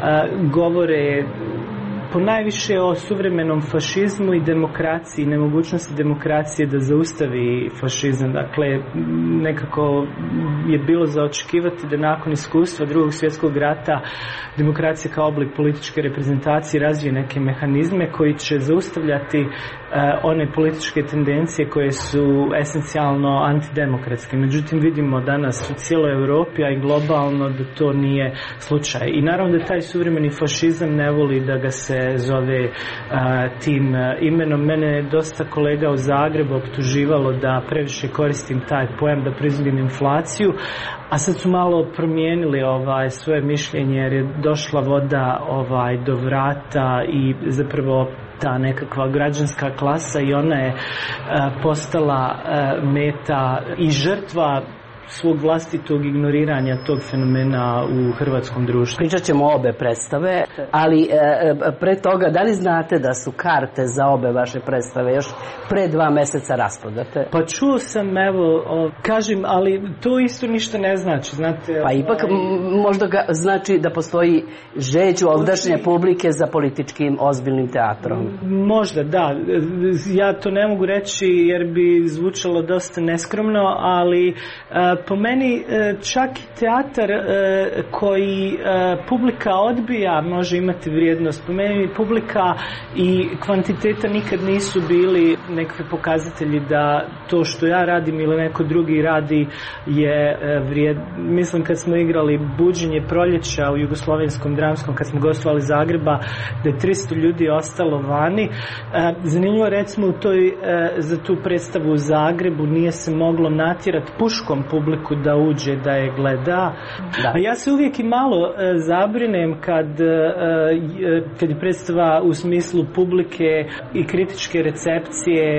govore ponajviše o suvremenom fašizmu i demokraciji, nemogućnosti demokracije da zaustavi fašizam. Dakle, nekako je bilo za očekivati da nakon iskustva Drugog svjetskog rata demokracija kao oblik političke reprezentacije razvije neke mehanizme koji će zaustavljati one političke tendencije koje su esencijalno antidemokratske. Međutim, vidimo danas u cijeloj Europi, a i globalno, da to nije slučaj. I naravno da taj suvremeni fašizam ne voli da ga se zove tim imenom. Mene je dosta kolega u Zagrebu optuživalo da previše koristim taj pojam, da proizvodim inflaciju, a sad su malo promijenili svoje mišljenje jer je došla voda do vrata i zapravo ta nekakva građanska klasa i ona je postala meta i žrtva svog vlastitog ignoriranja tog fenomena u hrvatskom društvu. Pričat ćemo o obe predstave, ali pre toga, da li znate da su karte za obe vaše predstave još pre 2 mjeseca rasprodate? Pa čuo sam, kažem, ali to isto ništa ne znači, znate. Pa ipak možda znači da postoji žeđ ovdašnje publike za političkim ozbiljnim teatrom. Možda, da. Ja to ne mogu reći jer bi zvučalo dosta neskromno, ali po meni čak i teatar koji publika odbija može imati vrijednost. Po meni publika i kvantiteta nikad nisu bili nekakvi pokazatelji da to što ja radim ili neko drugi radi je vrijedno. Mislim, kad smo igrali Buđenje proljeća u Jugoslovenskom dramskom, kad smo gostovali Zagreba, da je 300 ljudi ostalo vani. Zanimljivo, recimo, za tu predstavu u Zagrebu nije se moglo natjerati puškom publiku da uđe, da je gleda. Da. A ja se uvijek i malo zabrinem kad je predstava u smislu publike i kritičke recepcije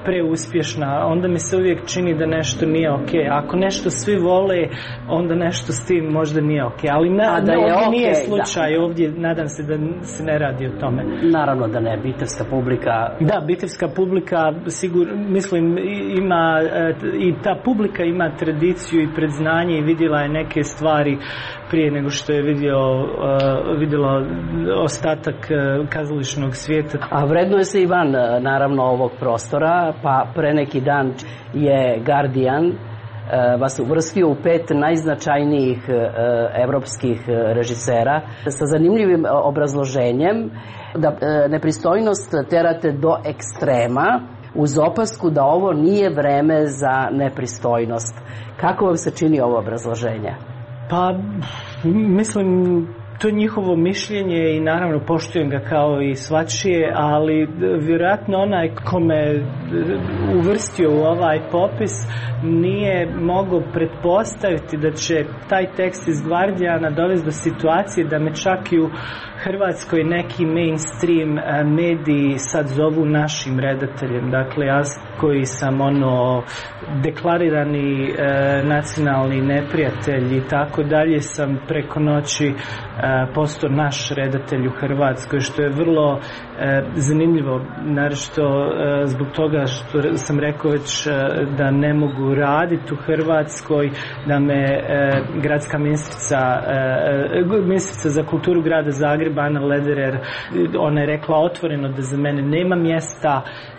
preuspješna, onda mi se uvijek čini da nešto nije okej. Ako nešto svi vole, onda nešto s tim možda nije okej. Ali ovdje nije slučaj, ovdje nadam se da se ne radi o tome. Naravno da ne, bitevska publika. Da, bitevska publika sigurno, mislim, ima i ta publika ima tradiciju i predznanje i vidjela je neke stvari prije nego što je vidjela ostatak kazališnog svijeta. A vrednuje se i van, naravno, ovog prostora, pa pre neki dan je Guardian vas uvrstio u 5 najznačajnijih evropskih režisera sa zanimljivim obrazloženjem da nepristojnost terate do ekstrema, uz opasku da ovo nije vreme za nepristojnost. Kako vam se čini ovo obrazloženje? Pa, mislim, to je njihovo mišljenje i naravno poštujem ga kao i svačije, ali vjerojatno onaj ko me uvrstio u ovaj popis nije mogao pretpostaviti da će taj tekst iz Guardiana dovesti do situacije da me čak i u Hrvatskoj neki mainstream mediji sad zovu našim redateljem. Dakle, ja koji sam deklarirani nacionalni neprijatelj i tako dalje, sam preko noći postao naš redatelj u Hrvatskoj, što je vrlo zanimljivo, naročito zbog toga što sam rekao već da ne mogu raditi u Hrvatskoj, da me gradska ministrica za kulturu grada Zagreba, Ana Lederer, ona je rekla otvoreno da za mene nema mjesta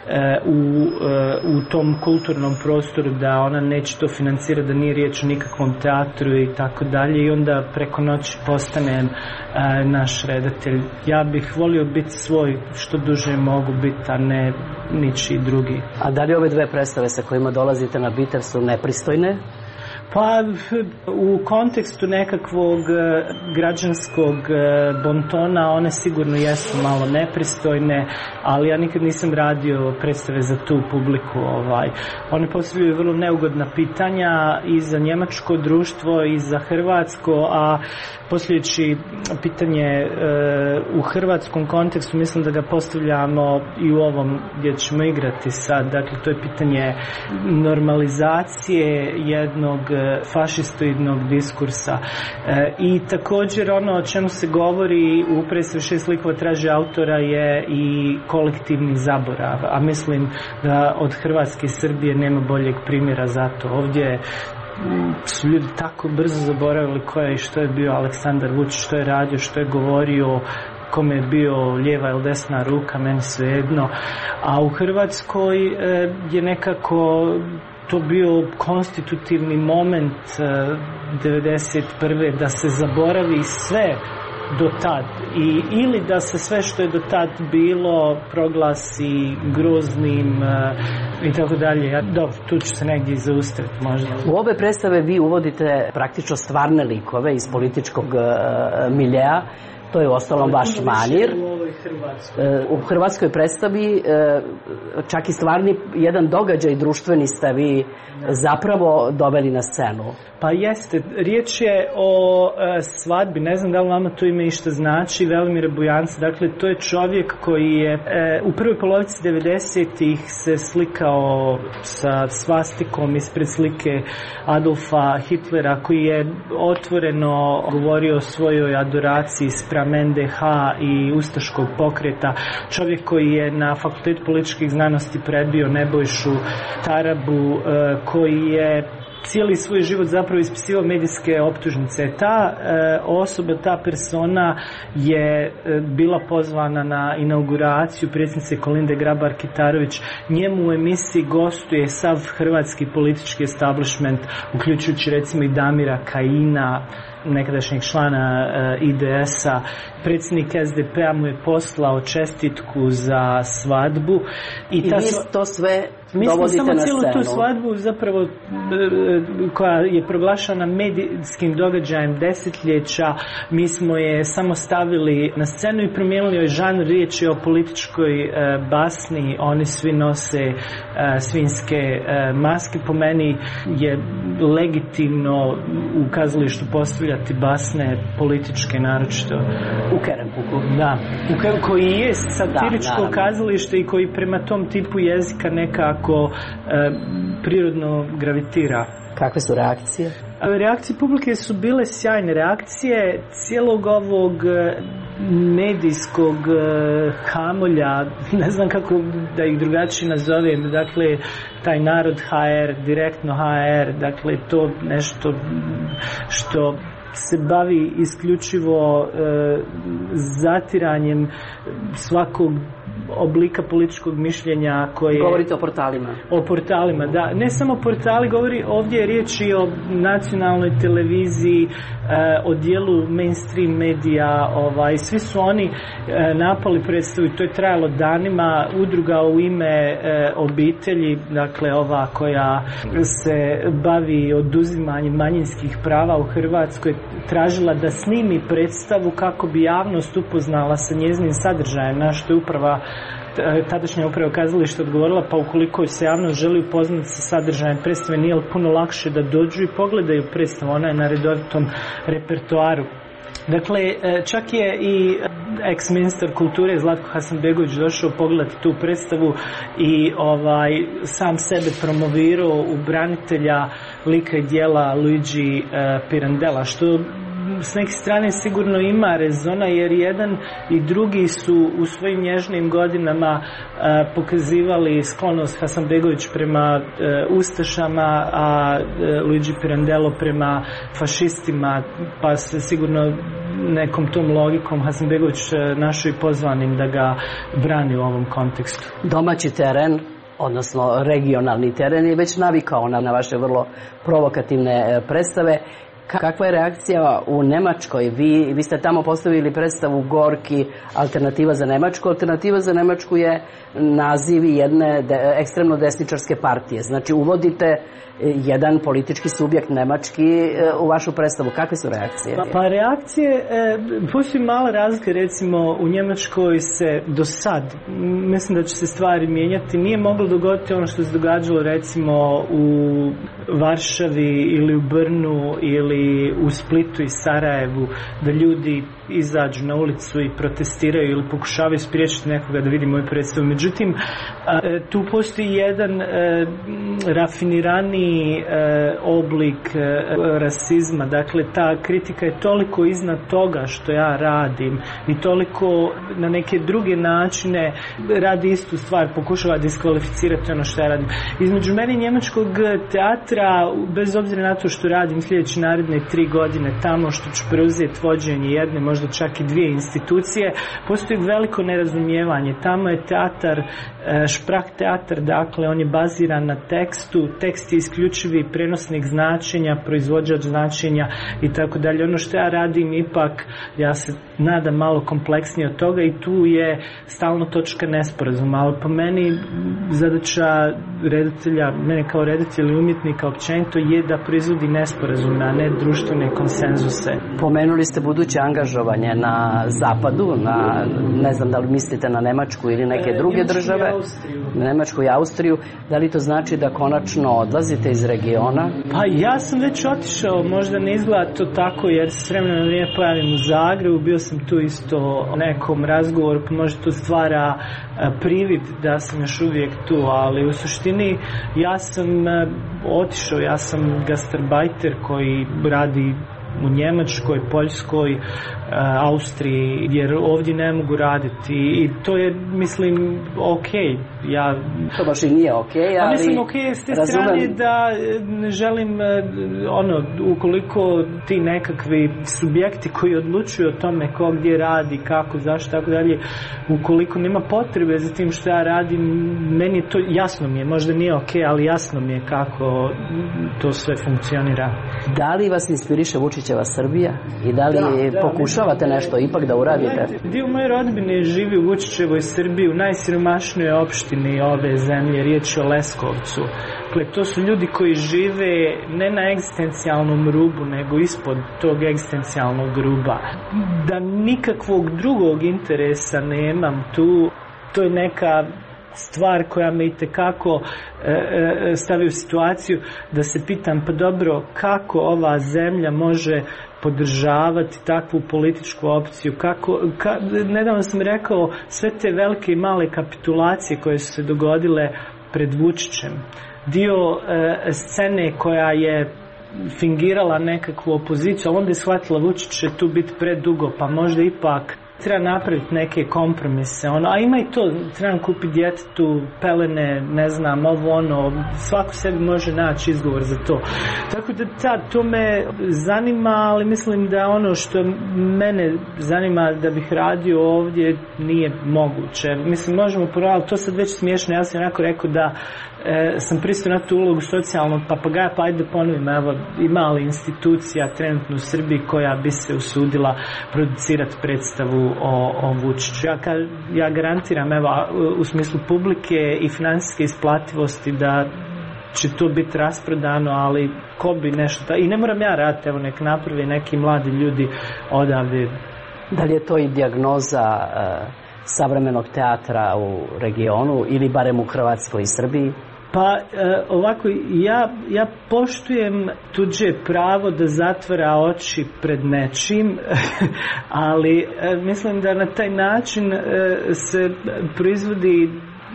u tom kulturnom prostoru, da ona neće to financirati, da nije riječ o nikakvom teatru i tako dalje, i onda preko noći postanem naš redatelj. Ja bih volio biti svoj što duže mogu biti, a ne ničiji drugi. A da li ove dve predstave sa kojima dolazite na Bitev su nepristojne? Pa u kontekstu nekakvog građanskog bontona one sigurno jesu malo nepristojne, ali ja nikad nisam radio predstave za tu publiku. One postavljaju vrlo neugodna pitanja i za njemačko društvo i za hrvatsko, a posljedeći pitanje u hrvatskom kontekstu mislim da ga postavljamo i u ovom gdje ćemo igrati sad. Dakle, to je pitanje normalizacije jednog fašistoidnog diskursa. I također ono o čemu se govori u predstavi 6 likova traži autora je i kolektivni zaborav. A mislim da od Hrvatske i Srbije nema boljeg primjera za to. Ovdje su ljudi tako brzo zaboravili ko je i što je bio Aleksandar Vučić, što je radio, što je govorio, kome je bio lijeva ili desna ruka, meni svejedno. A u Hrvatskoj je nekako to bio konstitutivni moment 1991. da se zaboravi sve do tad ili da se sve što je do tad bilo proglasi groznim i tako dalje. Dobro, tu ću se negdje zaustaviti možda. U ove predstave vi uvodite praktično stvarne likove iz političkog miljea. To je uostalom vaš manir. U hrvatskoj predstavi čak i stvarni jedan događaj društveni ste vi zapravo doveli na scenu. Pa jeste, riječ je o svadbi, ne znam da li vama to ime išta znači, Velimira Bujanca. Dakle, to je čovjek koji je u prvoj polovici 90-ih se slikao sa svastikom ispred slike Adolfa Hitlera, koji je otvoreno govorio o svojoj adoraciji spram NDH i ustaškog pokreta. Čovjek koji je na Fakultetu političkih znanosti prebio Nebojšu Tarabu, koji je cijeli svoj život zapravo ispisivao medijske optužnice. Ta osoba, ta persona je bila pozvana na inauguraciju predsjednice Kolinde Grabar-Kitarović. Njemu u emisiji gostuje sav hrvatski politički establishment, uključujući recimo i Damira Kajina, nekadašnjeg člana IDS-a. Predsjednik SDP-a mu je poslao čestitku za svadbu. I vi to sve mi smo samo cijelu tu svadbu zapravo koja je proglašena medijskim događajem desetljeća, mi smo je samo stavili na scenu i promijenili joj žanr. Riječ je o političkoj basni, oni svi nose svinjske maske. Po meni je legitimno u kazalištu postavljati basne političke, naročito u Keremu. Da, koji je satiričko kazalište i koji prema tom tipu jezika nekako prirodno gravitira. Kakve su reakcije? Reakcije publike su bile sjajne. Reakcije cijelog ovog medijskog hamolja, ne znam kako da ih drugačije nazovem, dakle taj Narod HR, Direktno HR, dakle to nešto što se bavi isključivo zatiranjem svakog oblika političkog mišljenja koje... Govorite o portalima. O portalima, da. Ne samo portali, govori ovdje je riječ i o nacionalnoj televiziji, o dijelu mainstream medija, svi su oni napali predstavu i to je trajalo danima. Udruga U ime obitelji, dakle ova koja se bavi oduzimanjem manjinskih prava u Hrvatskoj, tražila da snimi predstavu kako bi javnost upoznala sa njezinim sadržajem, na što je tadašnja uprava kazališta odgovorila, pa ukoliko se javnost želi upoznati sa sadržajem predstave, nije li puno lakše da dođu i pogledaju predstavu, ona je na redovitom repertoaru. Dakle, čak je i ex-ministar kulture Zlatko Hasanbegović došao pogledati tu predstavu i sam sebe promovirao u branitelja lika i djela Luigi Pirandello, što s neke strane sigurno ima rezona, jer jedan i drugi su u svojim nježnim godinama pokazivali sklonost Hasanbegović prema ustašama, a Luigi Pirandello prema fašistima, pa se sigurno nekom tom logikom Hasanbegović našao i pozvanim da ga brani u ovom kontekstu. Domaći teren, odnosno regionalni teren, je već navikao na vaše vrlo provokativne predstave. Kakva je reakcija u Nemačkoj? Vi ste tamo postavili predstavu Gorki, Alternativa za Nemačku. Alternativa za Nemačku je naziv jedne ekstremno desničarske partije. Znači uvodite jedan politički subjekt nemački u vašu predstavu. Kakve su reakcije? Pa reakcije, postoji mala razlika, recimo u Njemačkoj se do sad, mislim da će se stvari mijenjati, nije moglo dogoditi ono što se događalo recimo u Varšavi ili u Brnu ili u Splitu i Sarajevu, da ljudi izađu na ulicu i protestiraju ili pokušavaju spriječiti nekoga da vidi moju predstavu. Međutim, tu postoji jedan rafiniraniji oblik rasizma. Dakle, ta kritika je toliko iznad toga što ja radim i toliko na neke druge načine radi istu stvar, pokušava diskvalificirati ono što ja radim. Između mene i njemačkog teatra, bez obzira na to što radim sljedeće naredne 3 godine tamo, što ću preuzeti vođenje jedne, možda čak i 2 institucije, postoji veliko nerazumijevanje. Tamo je teatar, šprach teatar, dakle on je baziran na tekstu, tekst je isključivi prenosnik značenja, proizvođač značenja i tako dalje. Ono što ja radim ipak, ja se nadam malo kompleksnije od toga i tu je stalno točka nesporazuma, ali po meni zadaća redatelja, mene kao redatelja i umjetnika općenito je da proizvodi nesporazume, a ne društvene konsenzuse. Pomenuli ste buduće angažovanje na zapadu, ne znam da li mislite na Nemačku ili neke druge države. Nemačku i Austriju. Da li to znači da konačno odlazite iz regiona? Pa ja sam već otišao, možda ne izgleda to tako jer se s vremena na vrijeme pojavim u Zagrebu, bio sam tu isto u nekom razgovoru, pa možda to stvara privid da sam još uvijek tu, ali u suštini ja sam otišao, ja sam gastarbajter koji radi u Njemačkoj, Poljskoj, Austriji, jer ovdje ne mogu raditi i to je, mislim, okej. To baš i nije okej, ali... Mislim, okej, s te strane da ne želim, ukoliko ti nekakvi subjekti koji odlučuju o tome ko gdje radi, kako, zašto, tako dalje, ukoliko nema potrebe za tim što ja radim, meni je to, jasno mi je, možda nije okej, ali jasno mi je kako to sve funkcionira. Da li vas inspiriše Vučićeva Srbija i da li pokušavate nešto ipak da uradite? Dio moje rodbine živi u Vučićevoj Srbiji, u najsiromašnijoj opštini ove zemlje, riječ je o Leskovcu. Dakle, to su ljudi koji žive ne na egzistencijalnom rubu, nego ispod tog egzistencijalnog ruba. Da nikakvog drugog interesa nemam tu, to je neka stvar koja me itekako stavi u situaciju da se pitam, pa dobro, kako ova zemlja može podržavati takvu političku opciju. Nedavno sam rekao, sve te velike i male kapitulacije koje su se dogodile pred Vučićem, dio scene koja je fingirala nekakvu opoziciju, ali onda je shvatila Vučić će tu biti predugo, pa možda ipak treba napraviti neke kompromise. A ima i to, trebam kupiti djetetu pelene, ne znam, svako sebi može naći izgovor za to. Tako da to me zanima, ali mislim da ono što mene zanima da bih radio ovdje nije moguće. Mislim, možemo poraviti, to sad već smiješno, ja sam onako rekao da sam pristao na tu ulogu socijalnog papagaja, pa ajde da ponovim, evo, ima li institucija trenutno u Srbiji koja bi se usudila producirati predstavu o Vučiću. Ja garantiram, evo, u smislu publike i financijske isplativosti da će to biti rasprodano, ali ko bi nešto... I ne moram ja raditi, evo, nek napravi neki mladi ljudi odavde. Da li je to i dijagnoza savremenog teatra u regionu ili barem u Hrvatskoj i Srbiji? Pa ovako, ja poštujem tuđe pravo da zatvara oči pred nečim, ali mislim da na taj način se proizvodi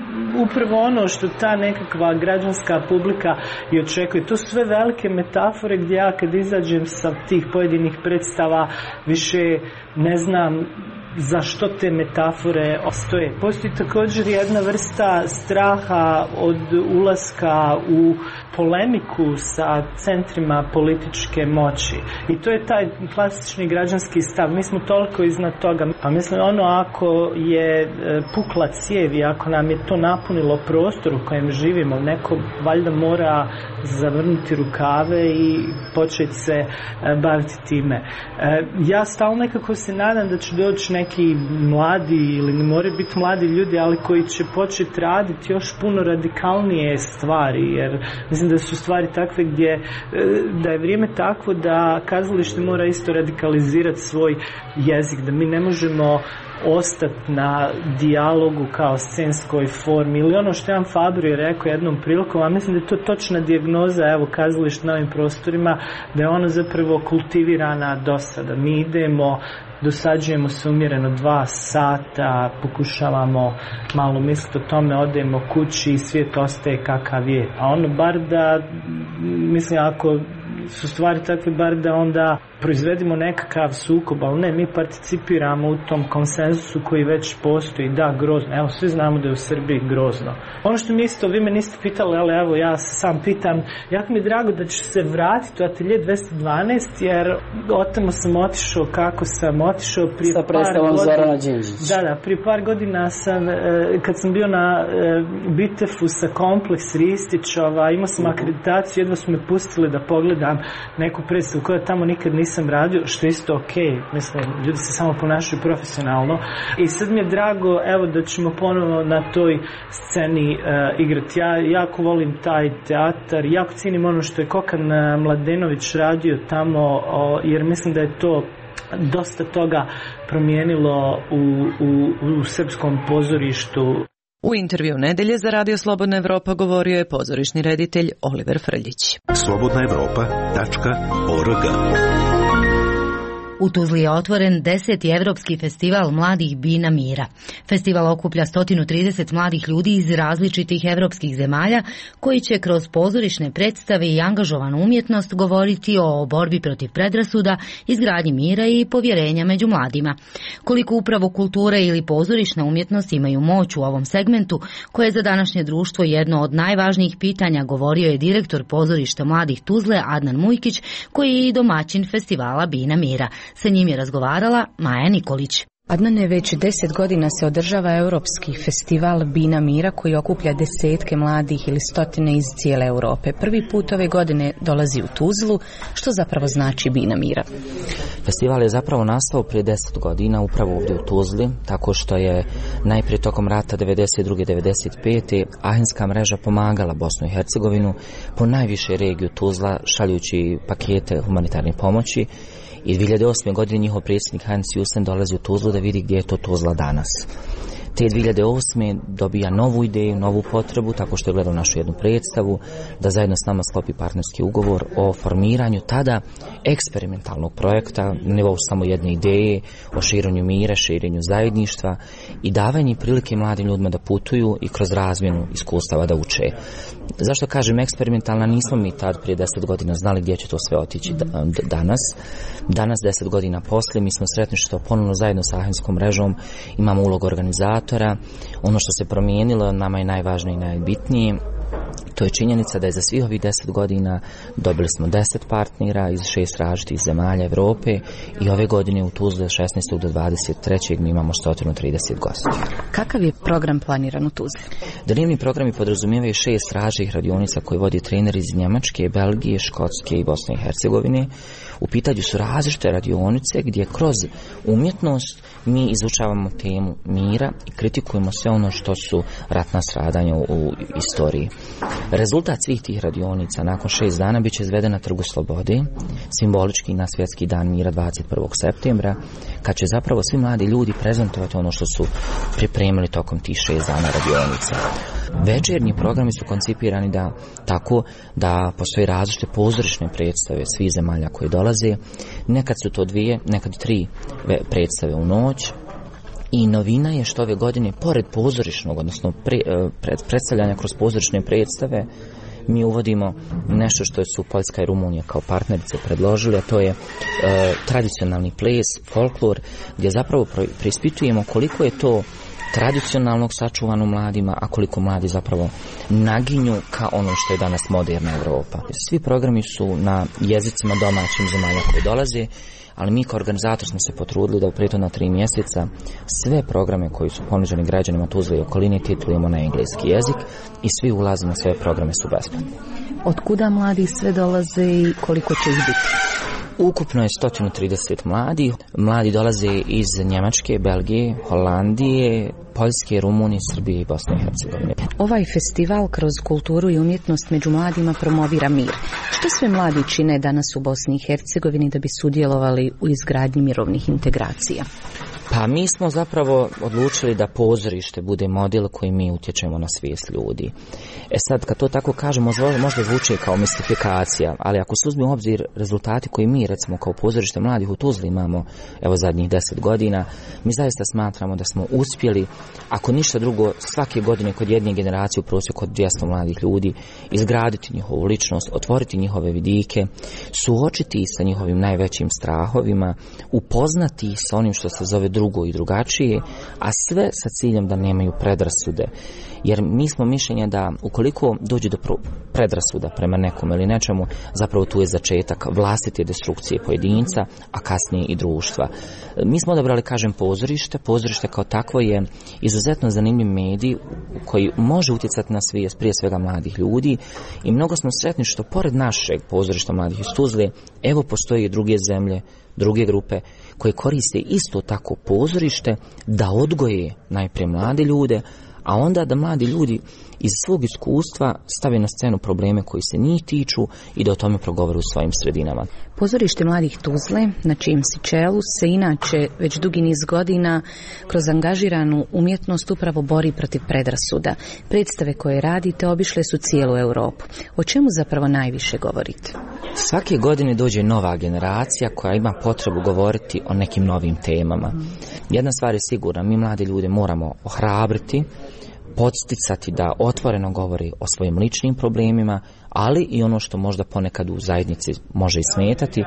upravo ono što ta nekakva građanska publika i očekuje. To su sve velike metafore gdje ja kad izađem sa tih pojedinih predstava više ne znam za što te metafore ostoje. Postoji također jedna vrsta straha od ulaska u polemiku sa centrima političke moći. I to je taj klasični građanski stav. Mi smo toliko iznad toga. Pa mislim, ako je pukla cijev i ako nam je to napunilo prostor u kojem živimo, neko valjda mora zavrnuti rukave i početi se baviti time. Ja stalno nekako se nadam da će doći neki mladi, ili ne moraju biti mladi ljudi, ali koji će početi raditi još puno radikalnije stvari, jer mislim da su stvari takve gdje da je vrijeme takvo da kazalište mora isto radikalizirati svoj jezik, da mi ne možemo ostati na dijalogu kao scenskoj formi ili ono što Jan Fabro je rekao jednom prilikom, a mislim da je to točna dijagnoza, evo, kazalište na ovim prostorima, da je ono zapravo kultivirana dosada. Mi idemo, dosađujemo se umjereno 2 sata, pokušavamo malo misliti o tome, odemo kući i svijet ostaje kakav je. A bar da, mislim, ako su stvari takve, bar da onda proizvedimo nekakav sukob, ali ne, mi participiramo u tom konsenzusu koji već postoji. Da, grozno. Evo, svi znamo da je u Srbiji grozno. Ono što mi isto, vi me niste pitali, ali evo, ja se sam pitam, jako mi je drago da ću se vratiti u Atelje 212, jer otamo sam otišao kako sam otišao prije sa predstavom Zorana Đinđića. Da, prije par godina sam, kad sam bio na Bitefu sa Kompleks Ristić, imao sam akreditaciju, jedva su me pustili da pogledam neku predstavu koja tamo nikad nisam radio, što je isto okej. Mislim, ljudi se samo ponašaju profesionalno. I sad mi je drago, evo, da ćemo ponovno na toj sceni igrati. Ja jako volim taj teatar, jako cijenim ono što je Kokan Mladenović radio tamo, jer mislim da je to dosta toga promijenilo u srpskom pozorištu. U intervju Nedelje za Radio Slobodna Evropa govorio je pozorišni reditelj Oliver Frljić. slobodnaevropa.org. U Tuzli je otvoren 10. Evropski festival mladih Bina Mira. Festival okuplja 130 mladih ljudi iz različitih evropskih zemalja koji će kroz pozorišne predstave i angažovanu umjetnost govoriti o borbi protiv predrasuda, izgradnji mira i povjerenja među mladima. Koliko upravo kultura ili pozorišna umjetnost imaju moć u ovom segmentu, koje je za današnje društvo jedno od najvažnijih pitanja, govorio je direktor pozorišta mladih Tuzle Adnan Mujkić, koji je i domaćin festivala Bina Mira. Sa njim je razgovarala Maja Nikolić. Adnane, već 10 godina se održava Europski festival Bina Mira koji okuplja desetke mladih ili stotine iz cijele Europe. Prvi put ove godine dolazi u Tuzlu. Što zapravo znači Bina Mira? Festival je zapravo nastao prije 10 godina upravo ovdje u Tuzli, tako što je najprije tokom rata 92-95. Ahenska mreža pomagala Bosnu i Hercegovinu, po najviše regiju Tuzla, šaljući pakete humanitarne pomoći. I 2008. godine njihov predsjednik Hans Justen dolazi u Tuzlu da vidi gdje je to Tuzla danas. Te 2008. dobija novu ideju, novu potrebu, tako što je gledao našu jednu predstavu, da zajedno s nama sklopi partnerski ugovor o formiranju tada eksperimentalnog projekta, na nivou samo jedne ideje, o širenju mira, širenju zajedništva i davanju prilike mladim ljudima da putuju i kroz razmjenu iskustava da uče. Zašto kažem eksperimentalna? Nismo mi tad prije 10 godina znali gdje će to sve otići danas 10 godina poslije, mi smo sretni što ponovno zajedno sa Ahinskom mrežom imamo ulogu organizatora. Ono što se promijenilo, nama je najvažnije i najbitnije, to je činjenica da je za svih ovih 10 godina dobili smo 10 partnera iz 6 različitih zemalja Evrope i ove godine u Tuzli od 16. do 23. mi imamo 130 gostiju. Kakav je program planiran u Tuzli? Dnevni programi podrazumijevaju 6 različitih radionica koje vodi treneri iz Njemačke, Belgije, Škotske i Bosne i Hercegovine. U pitanju su različite radionice gdje kroz umjetnost mi izučavamo temu mira i kritikujemo sve ono što su ratna stradanja u istoriji. Rezultat svih tih radionica nakon 6 dana bit će izveden na Trgu Slobode, simbolički na Svjetski dan mira 21. septembra, kad će zapravo svi mladi ljudi prezentovati ono što su pripremili tokom tih 6 dana radionica. Večernji programi su koncipirani tako da postoje različite pozorišne predstave svih zemalja koje dolaze. Nekad su to 2, nekad 3 predstave u noć. I novina je što ove godine, pored pozorišnog, odnosno predstavljanja kroz pozorišne predstave, mi uvodimo nešto što su Poljska i Rumunija kao partnerice predložili, a to je tradicionalni ples, folklor, gdje zapravo preispitujemo koliko je to tradicionalnog sačuvano mladima, a koliko mladi zapravo naginju ka ono što je danas moderna Evropa. Svi programi su na jezicima domaćim zemalja koje dolaze, ali mi kao organizator smo se potrudili da u prethodna 3 mjeseca sve programe koji su ponuđeni građanima Tuzle i okoline titlujemo na engleski jezik i svi ulazi na sve programe su besplatni. Od kuda mladi sve dolaze i koliko će ih biti? Ukupno je 130 mladih. Mladi dolaze iz Njemačke, Belgije, Holandije, Poljske, Rumunije, Srbije i Bosne i Hercegovine. Ovaj festival kroz kulturu i umjetnost među mladima promovira mir. Što sve mladi čine danas u Bosni i Hercegovini da bi sudjelovali u izgradnji mirovnih integracija? Pa mi smo zapravo odlučili da pozorište bude model koji mi utječemo na svijest ljudi. Sad, kad to tako kažemo, možda zvuči kao mistifikacija, ali ako se uzme u obzir rezultati koji mi, recimo, kao pozorište mladih u Tuzli imamo, evo zadnjih 10 godina, mi zaista smatramo da smo uspjeli, ako ništa drugo, svake godine kod jedne generacije u prosjeku od 200 mladih ljudi, izgraditi njihovu ličnost, otvoriti njihove vidike, suočiti sa njihovim najvećim strahovima, upoznati sa onim što se zove drugo i drugačije, a sve sa ciljem da nemaju predrasude. Jer mi smo mišljenja da ukoliko dođe do predrasuda prema nekom ili nečemu, zapravo tu je začetak vlastite destrukcije pojedinca, a kasnije i društva. Mi smo odabrali, kažem, pozorište. Pozorište kao takvo je izuzetno zanimljiv medij koji može utjecati na svijest prije svega mladih ljudi i mnogo smo sretni što pored našeg pozorišta mladih iz Tuzle, evo postoje i druge zemlje, druge grupe koje koriste isto tako pozorište da odgoje najprije mlade ljude, a onda da mladi ljudi iz svog iskustva stave na scenu probleme koji se njih tiču i da o tome progovore u svojim sredinama. Pozorište mladih Tuzle, na čijem si čelu, se inače već dugi niz godina kroz angažiranu umjetnost upravo bori protiv predrasuda. Predstave koje radite obišle su cijelu Europu. O čemu zapravo najviše govorite? Svake godine dođe nova generacija koja ima potrebu govoriti o nekim novim temama. Jedna stvar je sigurna, mi mlade ljude moramo ohrabriti, podsticati da otvoreno govori o svojim ličnim problemima, ali i ono što možda ponekad u zajednici može i smetati,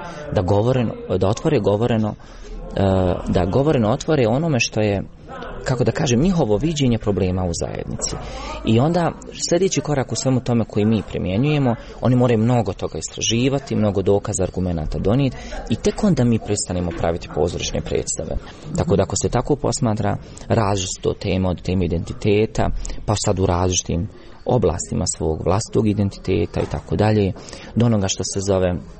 da govoreno otvore onome što je, kako da kažem, njihovo viđenje problema u zajednici. I onda sljedeći korak u svemu tome koji mi primjenjujemo, oni moraju mnogo toga istraživati, mnogo dokaza, argumenata donijeti i tek onda mi prestanemo praviti pozorišne predstave. Tako da ako se tako posmatra, različito tema od teme identiteta, pa sad u različitim oblastima svog vlastitog identiteta i tako dalje, do onoga što se zove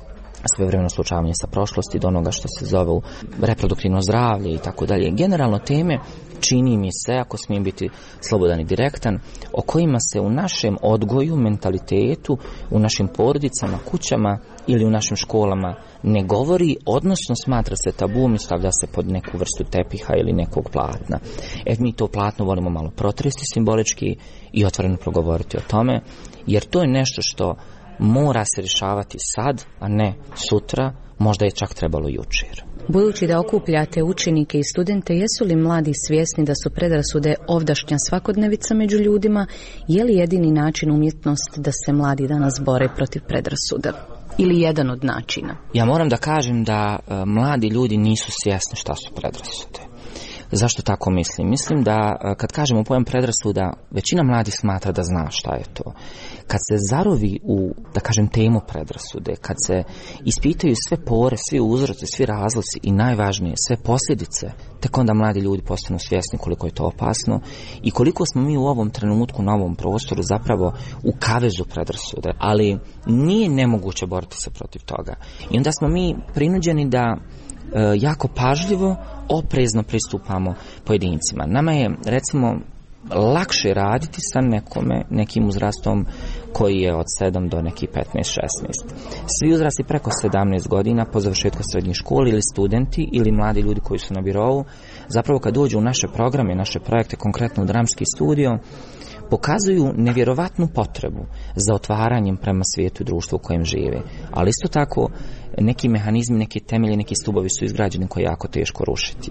svevremeno suočavanje sa prošlosti, do onoga što se zove reproduktivno zdravlje i tako dalje. Generalno teme, čini mi se, ako smijem biti slobodan i direktan, o kojima se u našem odgoju, mentalitetu, u našim porodicama, kućama ili u našim školama ne govori, odnosno smatra se tabum i stavlja se pod neku vrstu tepiha ili nekog platna. Mi to platno volimo malo protresti simbolički i otvoreno progovoriti o tome, jer to je nešto što mora se rješavati sad, a ne sutra, možda je čak trebalo jučer. Budući da okupljate učenike i studente, jesu li mladi svjesni da su predrasude ovdašnja svakodnevica među ljudima? Je li jedini način umjetnost da se mladi danas bore protiv predrasuda? Ili jedan od načina? Ja moram da kažem da mladi ljudi nisu svjesni šta su predrasude. Zašto tako mislim? Mislim da kad kažemo pojam predrasuda, većina mladih smatra da zna šta je to. Kad se zarovi u, da kažem, temu predrasude, kad se ispitaju sve pore, svi uzroci, svi razlozi i najvažnije, sve posljedice, tek onda mladi ljudi postanu svjesni koliko je to opasno i koliko smo mi u ovom trenutku na ovom prostoru zapravo u kavezu predrasude. Ali nije nemoguće boriti se protiv toga. I onda smo mi prinuđeni da jako pažljivo, oprezno pristupamo pojedincima. Nama je, recimo, lakše raditi sa nekim uzrastom koji je od 7 do nekih 15-16. Svi uzrasti preko 17 godina po završetku srednje škole ili studenti ili mladi ljudi koji su na birovu, zapravo kad dođu u naše programe, naše projekte, konkretno u dramski studio, pokazuju nevjerovatnu potrebu za otvaranjem prema svijetu i društvu u kojem žive. Ali isto tako neki mehanizmi, neki temelji, neki stubovi su izgrađeni koji je jako teško rušiti.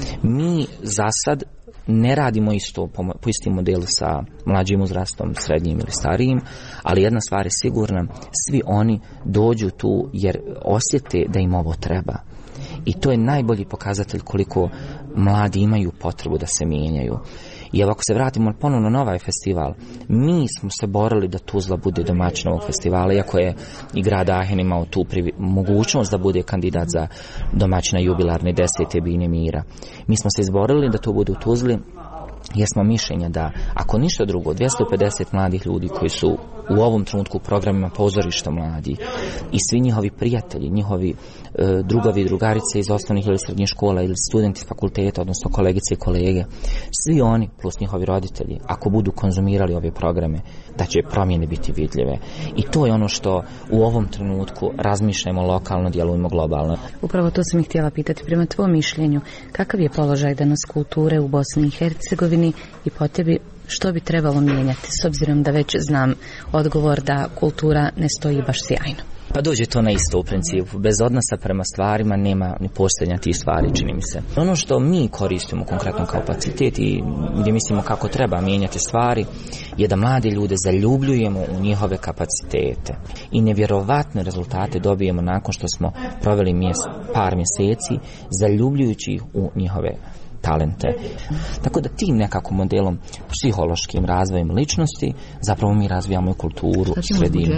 Mi za sad ne radimo isto po istim modelu sa mlađim uzrastom, srednjim ili starijim, ali jedna stvar je sigurna, svi oni dođu tu jer osjete da im ovo treba. I to je najbolji pokazatelj koliko mladi imaju potrebu da se mijenjaju. I ako se vratimo ponovno na ovaj festival, mi smo se borili da Tuzla bude domaćin ovog festivala, iako je i grad Aachen imao tu mogućnost da bude kandidat za domaćina jubilarne 10. Bine mira. Mi smo se izborili da to bude u Tuzli, jer smo mišljenja da, ako ništa drugo, 250 mladih ljudi koji su u ovom trenutku u programima pozorišta mladi i svi njihovi prijatelji, njihovi drugovi i drugarice iz osnovnih ili srednjih škola ili studenti s fakulteta, odnosno kolegice i kolege, svi oni plus njihovi roditelji, ako budu konzumirali ove programe, da će promjene biti vidljive. I to je ono što u ovom trenutku razmišljamo lokalno, djelujemo globalno. Upravo to sam ih htjela pitati. Prema tvom mišljenju, kakav je položaj danas kulture u Bosni i Hercegovini i po tebi što bi trebalo mijenjati, s obzirom da već znam odgovor da kultura ne stoji baš sjajno? Pa dođe to na isto u principu. Bez odnosa prema stvarima nema ni postojanja tih stvari, čini mi se. Ono što mi koristimo konkretno kao kapacitet i gdje mislimo kako treba mijenjati stvari je da mlade ljude zaljubljujemo u njihove kapacitete. I nevjerovatne rezultate dobijemo nakon što smo proveli par mjeseci zaljubljujući ih u njihove talente. Tako da tim nekako modelom psihološkim razvojem ličnosti zapravo mi razvijamo i kulturu, sredinu.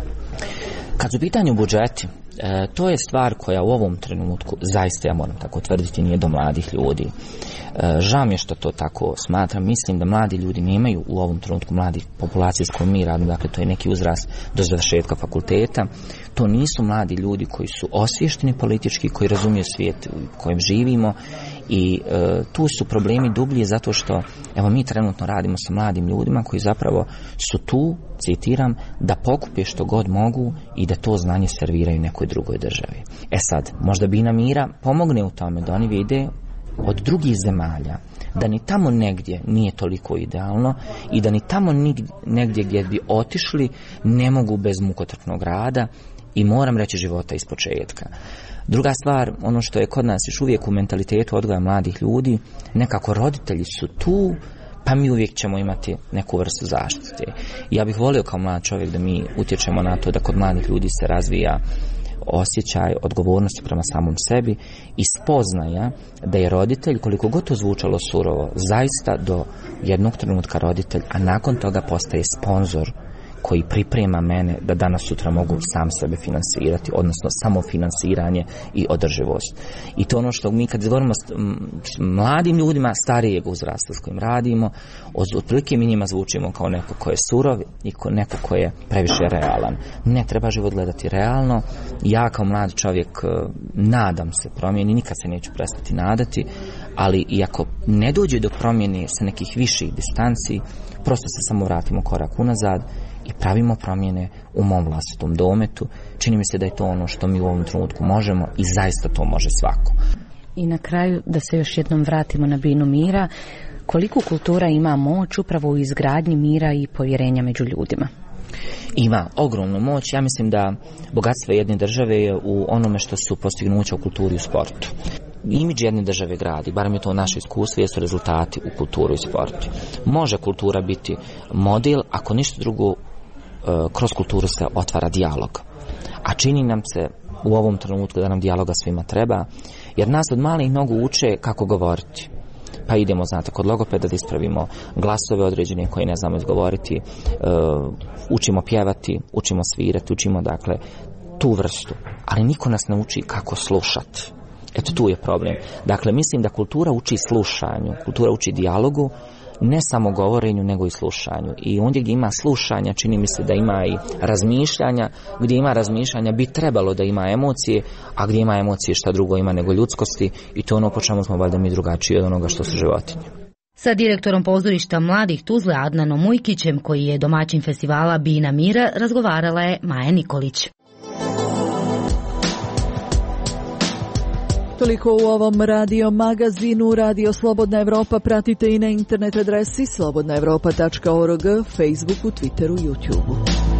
Kad su u pitanju budžeti, to je stvar koja u ovom trenutku, zaista ja moram tako tvrditi, nije do mladih ljudi. Žao mi je što to tako smatram. Mislim da mladi ljudi nemaju u ovom trenutku mladih populacije s kojom mi radimo, dakle to je neki uzrast do završetka fakulteta. To nisu mladi ljudi koji su osviješteni politički, koji razumiju svijet u kojem živimo i tu su problemi dublji zato što evo mi trenutno radimo sa mladim ljudima koji zapravo su tu, citiram, da pokupe što god mogu i da to znanje serviraju nekoj drugoj državi. Sad, možda Bina mira pomogne u tome da oni vide od drugih zemalja da ni tamo negdje nije toliko idealno i da ni tamo negdje gdje bi otišli ne mogu bez mukotrpnog rada i moram reći života iz početka. Druga stvar, ono što je kod nas još uvijek u mentalitetu odgoja mladih ljudi, nekako roditelji su tu, pa mi uvijek ćemo imati neku vrstu zaštite. Ja bih volio kao mlad čovjek da mi utječemo na to da kod mladih ljudi se razvija osjećaj odgovornosti prema samom sebi i spoznaja da je roditelj, koliko god to zvučalo surovo, zaista do jednog trenutka roditelj, a nakon toga postaje sponzor koji priprema mene da danas sutra mogu sam sebe finansirati, odnosno samofinansiranje i održivost. I to ono što mi kad govorimo s mladim ljudima starijeg uzrasta s kojim radimo, otprilike mi njima zvučimo kao neko ko je surov i neko ko je previše realan. Ne, treba život gledati realno. Ja kao mlad čovjek nadam se promjeni, nikad se neću prestati nadati, ali i ako ne dođe do promjene sa nekih viših distanci, prosto se samo vratimo korak unazad i pravimo promjene u mom vlastitom dometu. Čini mi se da je to ono što mi u ovom trenutku možemo i zaista to može svako. I na kraju da se još jednom vratimo na Binu mira, koliko kultura ima moć upravo u izgradnji mira i povjerenja među ljudima? Ima ogromnu moć. Ja mislim da bogatstvo jedne države je u onome što su postignuća u kulturi i u sportu. Imidž jedne države gradi, barem je to naše iskustvo, jesu rezultati u kulturi i sportu. Može kultura biti model, ako ništa drugo, kroz kulturu se otvara dijalog. A čini nam se u ovom trenutku da nam dijaloga svima treba, jer nas od malih nogu uče kako govoriti. Pa idemo, znate, kod logopeda da ispravimo glasove određene koje ne znamo izgovoriti, učimo pjevati, učimo svirati, učimo dakle tu vrstu, ali niko nas ne uči kako slušati. Eto, tu je problem. Dakle, mislim da kultura uči slušanju, kultura uči dijalogu, ne samo govorenju, nego i slušanju. I ondje gdje ima slušanja, čini mi se da ima i razmišljanja, gdje ima razmišljanja bi trebalo da ima emocije, a gdje ima emocije šta drugo ima nego ljudskosti, i to ono po čemu smo valjda mi drugačiji od onoga što su životinje. Sa direktorom pozorišta mladih Tuzle Adnanom Mujkićem, koji je domaćin festivala Bina mira, razgovarala je Maja Nikolić. Toliko u ovom radio magazinu. Radio Slobodna Evropa pratite i na internet adresi slobodnaevropa.org, Facebooku, Twitteru, YouTubeu.